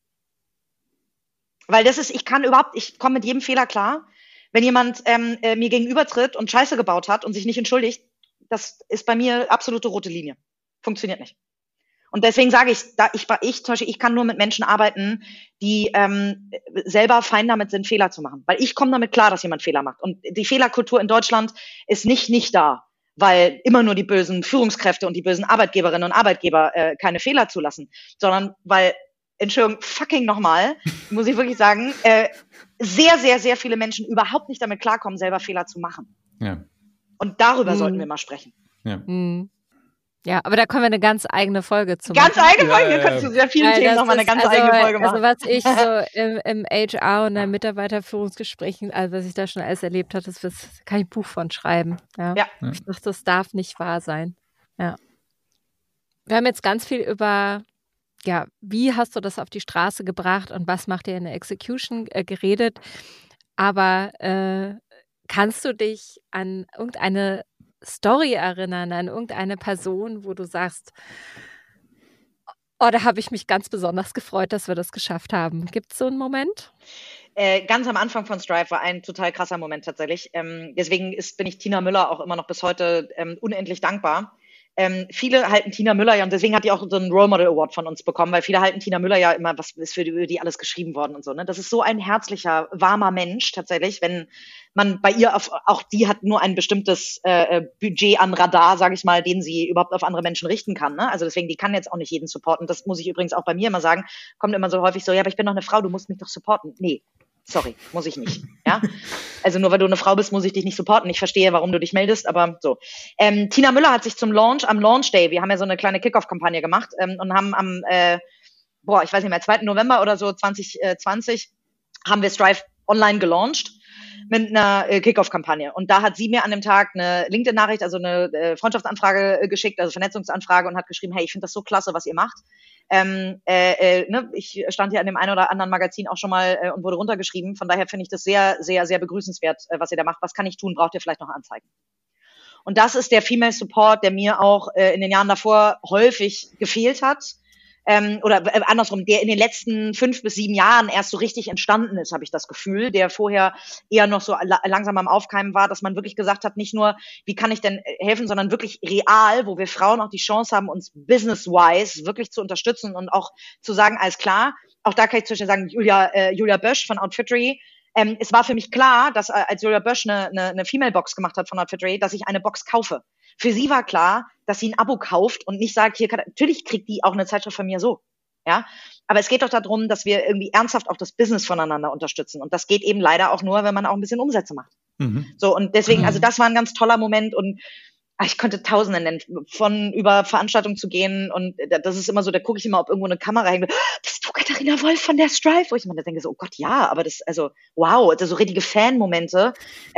Weil das ist, ich komme mit jedem Fehler klar. Wenn jemand mir gegenübertritt und Scheiße gebaut hat und sich nicht entschuldigt, das ist bei mir absolute rote Linie. Funktioniert nicht. Und deswegen sage ich, zum Beispiel, ich kann nur mit Menschen arbeiten, die selber fein damit sind, Fehler zu machen. Weil ich komme damit klar, dass jemand Fehler macht. Und die Fehlerkultur in Deutschland ist nicht da, weil immer nur die bösen Führungskräfte und die bösen Arbeitgeberinnen und Arbeitgeber keine Fehler zulassen, sondern weil, Entschuldigung, fucking nochmal, muss ich wirklich sagen, sehr, sehr, sehr viele Menschen überhaupt nicht damit klarkommen, selber Fehler zu machen. Ja. Und darüber sollten wir mal sprechen. Ja. Ja, aber da können wir eine ganz eigene Folge zu machen. Ganz eigene Folge? Wir können zu sehr vielen Themen nochmal eine ganz eigene Folge machen. Also was ich so im HR und in Mitarbeiterführungsgesprächen, also was ich da schon alles erlebt habe, das kann ich ein Buch von schreiben. Ja. Ich dachte, das darf nicht wahr sein. Ja. Wir haben jetzt ganz viel über, ja, wie hast du das auf die Straße gebracht und was macht ihr in der Execution geredet. Aber kannst du dich an irgendeine Story erinnern, an irgendeine Person, wo du sagst, oh, da habe ich mich ganz besonders gefreut, dass wir das geschafft haben. Gibt es so einen Moment? Ganz am Anfang von Strive war ein total krasser Moment tatsächlich. Deswegen bin ich Tina Müller auch immer noch bis heute unendlich dankbar. Viele halten Tina Müller ja, und deswegen hat die auch so einen Role Model Award von uns bekommen, weil viele halten Tina Müller ja immer, was ist für die alles geschrieben worden und so. Ne? Das ist so ein herzlicher, warmer Mensch tatsächlich, wenn man bei ihr auch die hat nur ein bestimmtes Budget an Radar, sage ich mal, den sie überhaupt auf andere Menschen richten kann. Ne? Also deswegen, die kann jetzt auch nicht jeden supporten. Das muss ich übrigens auch bei mir immer sagen. Kommt immer so häufig so, ja, aber ich bin doch eine Frau, du musst mich doch supporten. Nee. Sorry, muss ich nicht. Ja, also nur weil du eine Frau bist, muss ich dich nicht supporten. Ich verstehe, warum du dich meldest, aber so. Tina Müller hat sich am Launch Day, wir haben ja so eine kleine Kickoff-Kampagne gemacht und haben am, ich weiß nicht mehr, 2. November oder so 2020 haben wir Strive online gelauncht mit einer Kickoff-Kampagne. Und da hat sie mir an dem Tag eine LinkedIn-Nachricht, also eine Freundschaftsanfrage geschickt, also Vernetzungsanfrage, und hat geschrieben, hey, ich finde das so klasse, was ihr macht. Ich stand hier in dem einen oder anderen Magazin auch schon mal und wurde runtergeschrieben. Von daher finde ich das sehr, sehr, sehr begrüßenswert, was ihr da macht. Was kann ich tun? Braucht ihr vielleicht noch Anzeigen? Und das ist der Female Support, der mir auch in den Jahren davor häufig gefehlt hat. Oder andersrum, der in den letzten 5 bis 7 Jahren erst so richtig entstanden ist, habe ich das Gefühl, der vorher eher noch so langsam am Aufkeimen war, dass man wirklich gesagt hat, nicht nur, wie kann ich denn helfen, sondern wirklich real, wo wir Frauen auch die Chance haben, uns business-wise wirklich zu unterstützen und auch zu sagen, alles klar, auch da kann ich zwischen sagen, Julia Bösch von Outfittery, es war für mich klar, dass als Julia Bösch eine Female-Box gemacht hat von Outfittery, dass ich eine Box kaufe. Für sie war klar, dass sie ein Abo kauft und nicht sagt, natürlich kriegt die auch eine Zeitschrift von mir so. Ja, aber es geht doch darum, dass wir irgendwie ernsthaft auch das Business voneinander unterstützen. Und das geht eben leider auch nur, wenn man auch ein bisschen Umsätze macht. So, und deswegen, also das war ein ganz toller Moment, und ich könnte Tausende nennen, von über Veranstaltungen zu gehen, und das ist immer so, da gucke ich immer, ob irgendwo eine Kamera hängt. Das ist Katharina Wolf von der Strive, wo ich mir denke so, oh Gott, ja, aber das, also wow, also so richtige Fan-Momente,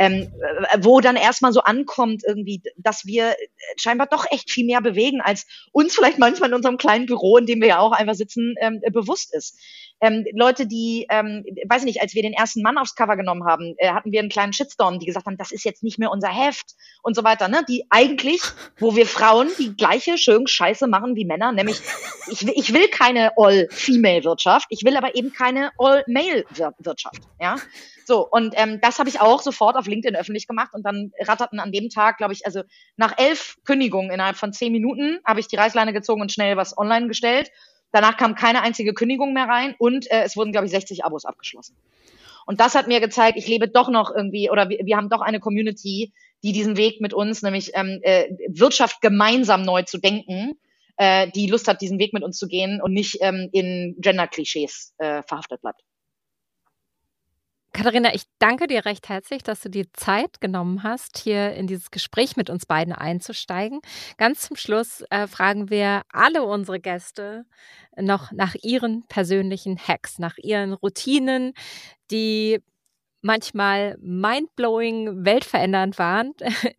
wo dann erstmal so ankommt irgendwie, dass wir scheinbar doch echt viel mehr bewegen, als uns vielleicht manchmal in unserem kleinen Büro, in dem wir ja auch einfach sitzen, bewusst ist. Leute, die, weiß ich nicht, als wir den ersten Mann aufs Cover genommen haben, hatten wir einen kleinen Shitstorm, die gesagt haben, das ist jetzt nicht mehr unser Heft und so weiter, ne? Die eigentlich, wo wir Frauen die gleiche schön Scheiße machen wie Männer, nämlich ich will keine All-Female-Wirtschaft, ich will aber eben keine All-Male-Wirtschaft, ja? So, und das habe ich auch sofort auf LinkedIn öffentlich gemacht und dann ratterten an dem Tag, glaube ich, also nach 11 Kündigungen innerhalb von 10 Minuten habe ich die Reißleine gezogen und schnell was online gestellt. Danach kam keine einzige Kündigung mehr rein und es wurden, glaube ich, 60 Abos abgeschlossen. Und das hat mir gezeigt, ich lebe doch noch irgendwie, oder wir haben doch eine Community, die diesen Weg mit uns, nämlich Wirtschaft gemeinsam neu zu denken, die Lust hat, diesen Weg mit uns zu gehen und nicht in Gender-Klischees verhaftet bleibt. Katharina, ich danke dir recht herzlich, dass du die Zeit genommen hast, hier in dieses Gespräch mit uns beiden einzusteigen. Ganz zum Schluss fragen wir alle unsere Gäste noch nach ihren persönlichen Hacks, nach ihren Routinen, die manchmal mindblowing, weltverändernd waren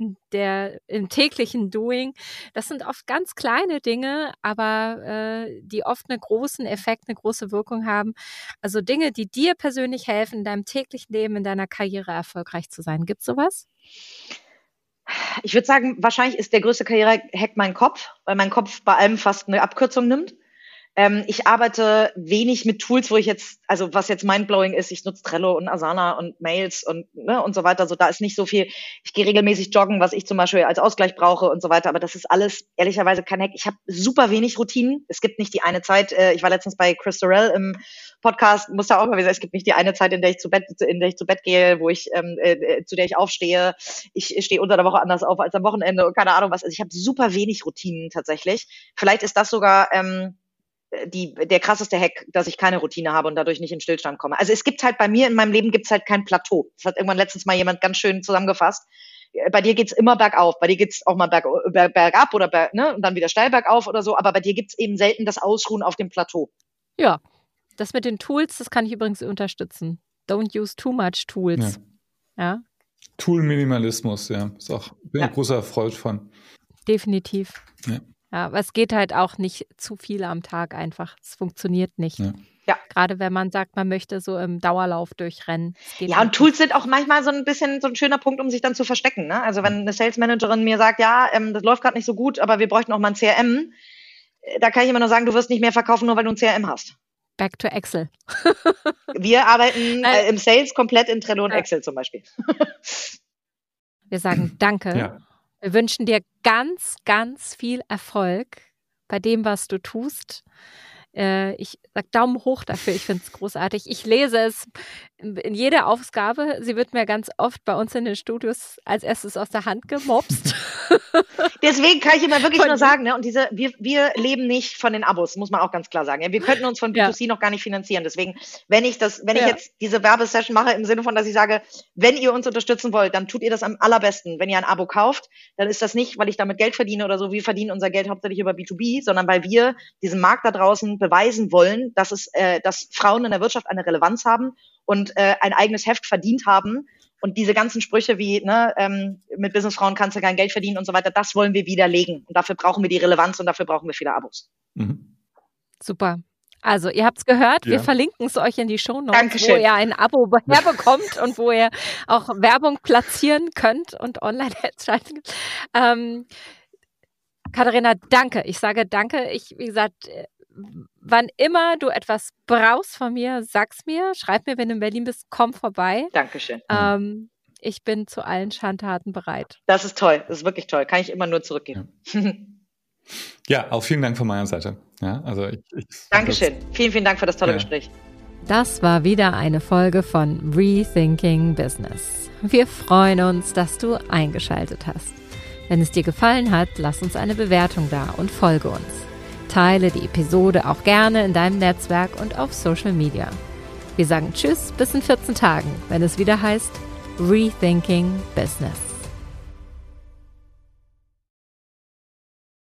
im täglichen Doing. Das sind oft ganz kleine Dinge, aber die oft einen großen Effekt, eine große Wirkung haben. Also Dinge, die dir persönlich helfen, in deinem täglichen Leben, in deiner Karriere erfolgreich zu sein. Gibt's sowas? Ich würde sagen, wahrscheinlich ist der größte Karriere-Hack mein Kopf, weil mein Kopf bei allem fast eine Abkürzung nimmt. Ich arbeite wenig mit Tools, wo ich jetzt, also was jetzt mindblowing ist, ich nutze Trello und Asana und Mails und so weiter. So, da ist nicht so viel. Ich gehe regelmäßig joggen, was ich zum Beispiel als Ausgleich brauche und so weiter. Aber das ist alles ehrlicherweise kein Hack. Ich habe super wenig Routinen. Es gibt nicht die eine Zeit. Ich war letztens bei Chris Sorrell im Podcast, muss da auch mal wieder sagen, es gibt nicht die eine Zeit, in der ich zu Bett gehe, wo ich, zu der ich aufstehe. Ich stehe unter der Woche anders auf als am Wochenende und keine Ahnung was. Also ich habe super wenig Routinen tatsächlich. Vielleicht ist das sogar der krasseste Hack, dass ich keine Routine habe und dadurch nicht in Stillstand komme. Also es gibt halt bei mir in meinem Leben gibt's halt kein Plateau. Das hat irgendwann letztens mal jemand ganz schön zusammengefasst. Bei dir geht's immer bergauf, bei dir geht's auch mal bergab oder und dann wieder steil bergauf oder so, aber bei dir gibt's eben selten das Ausruhen auf dem Plateau. Ja, das mit den Tools, das kann ich übrigens unterstützen. Don't use too much tools. Ja. Tool-Minimalismus, ja. Ist auch, bin ein großer Freund von. Definitiv. Ja. Ja, aber es geht halt auch nicht zu viel am Tag einfach. Es funktioniert nicht. Ja. Gerade wenn man sagt, man möchte so im Dauerlauf durchrennen. Ja, und Tools sind auch manchmal so ein bisschen so ein schöner Punkt, um sich dann zu verstecken. Ne? Also wenn eine Sales Managerin mir sagt, ja, das läuft gerade nicht so gut, aber wir bräuchten auch mal ein CRM, da kann ich immer nur sagen, du wirst nicht mehr verkaufen, nur weil du ein CRM hast. Back to Excel. Wir arbeiten im Sales komplett in Trello und Excel zum Beispiel. Wir sagen Danke. Ja. Wir wünschen dir ganz, ganz viel Erfolg bei dem, was du tust. Ich sage Daumen hoch dafür, ich finde es großartig. Ich lese es in jeder Ausgabe. Sie wird mir ganz oft bei uns in den Studios als erstes aus der Hand gemopst. Deswegen kann ich immer wirklich nur sagen, ne, und wir leben nicht von den Abos, muss man auch ganz klar sagen. Ja, wir könnten uns von B2C noch gar nicht finanzieren. Deswegen, wenn ich jetzt diese Werbesession mache, im Sinne von, dass ich sage, wenn ihr uns unterstützen wollt, dann tut ihr das am allerbesten. Wenn ihr ein Abo kauft, dann ist das nicht, weil ich damit Geld verdiene oder so. Wir verdienen unser Geld hauptsächlich über B2B, sondern weil wir diesem Markt da draußen beweisen wollen, dass Frauen in der Wirtschaft eine Relevanz haben und ein eigenes Heft verdient haben. Und diese ganzen Sprüche wie, mit Businessfrauen kannst du kein Geld verdienen und so weiter, das wollen wir widerlegen. Und dafür brauchen wir die Relevanz und dafür brauchen wir viele Abos. Mhm. Super. Also, ihr habt es gehört, wir verlinken es euch in die Shownotes, wo ihr ein Abo herbekommt und wo ihr auch Werbung platzieren könnt und Online-Ads schalten könnt. Katharina, danke. Ich sage danke. Wie gesagt, wann immer du etwas brauchst von mir, sag's mir, schreib mir, wenn du in Berlin bist, komm vorbei. Dankeschön. Ich bin zu allen Schandtaten bereit. Das ist toll, das ist wirklich toll. Kann ich immer nur zurückgeben. Ja, auch vielen Dank von meiner Seite. Ja, also Dankeschön. Vielen, vielen Dank für das tolle Gespräch. Das war wieder eine Folge von Rethinking Business. Wir freuen uns, dass du eingeschaltet hast. Wenn es dir gefallen hat, lass uns eine Bewertung da und folge uns. Teile die Episode auch gerne in deinem Netzwerk und auf Social Media. Wir sagen Tschüss bis in 14 Tagen, wenn es wieder heißt Rethinking Business.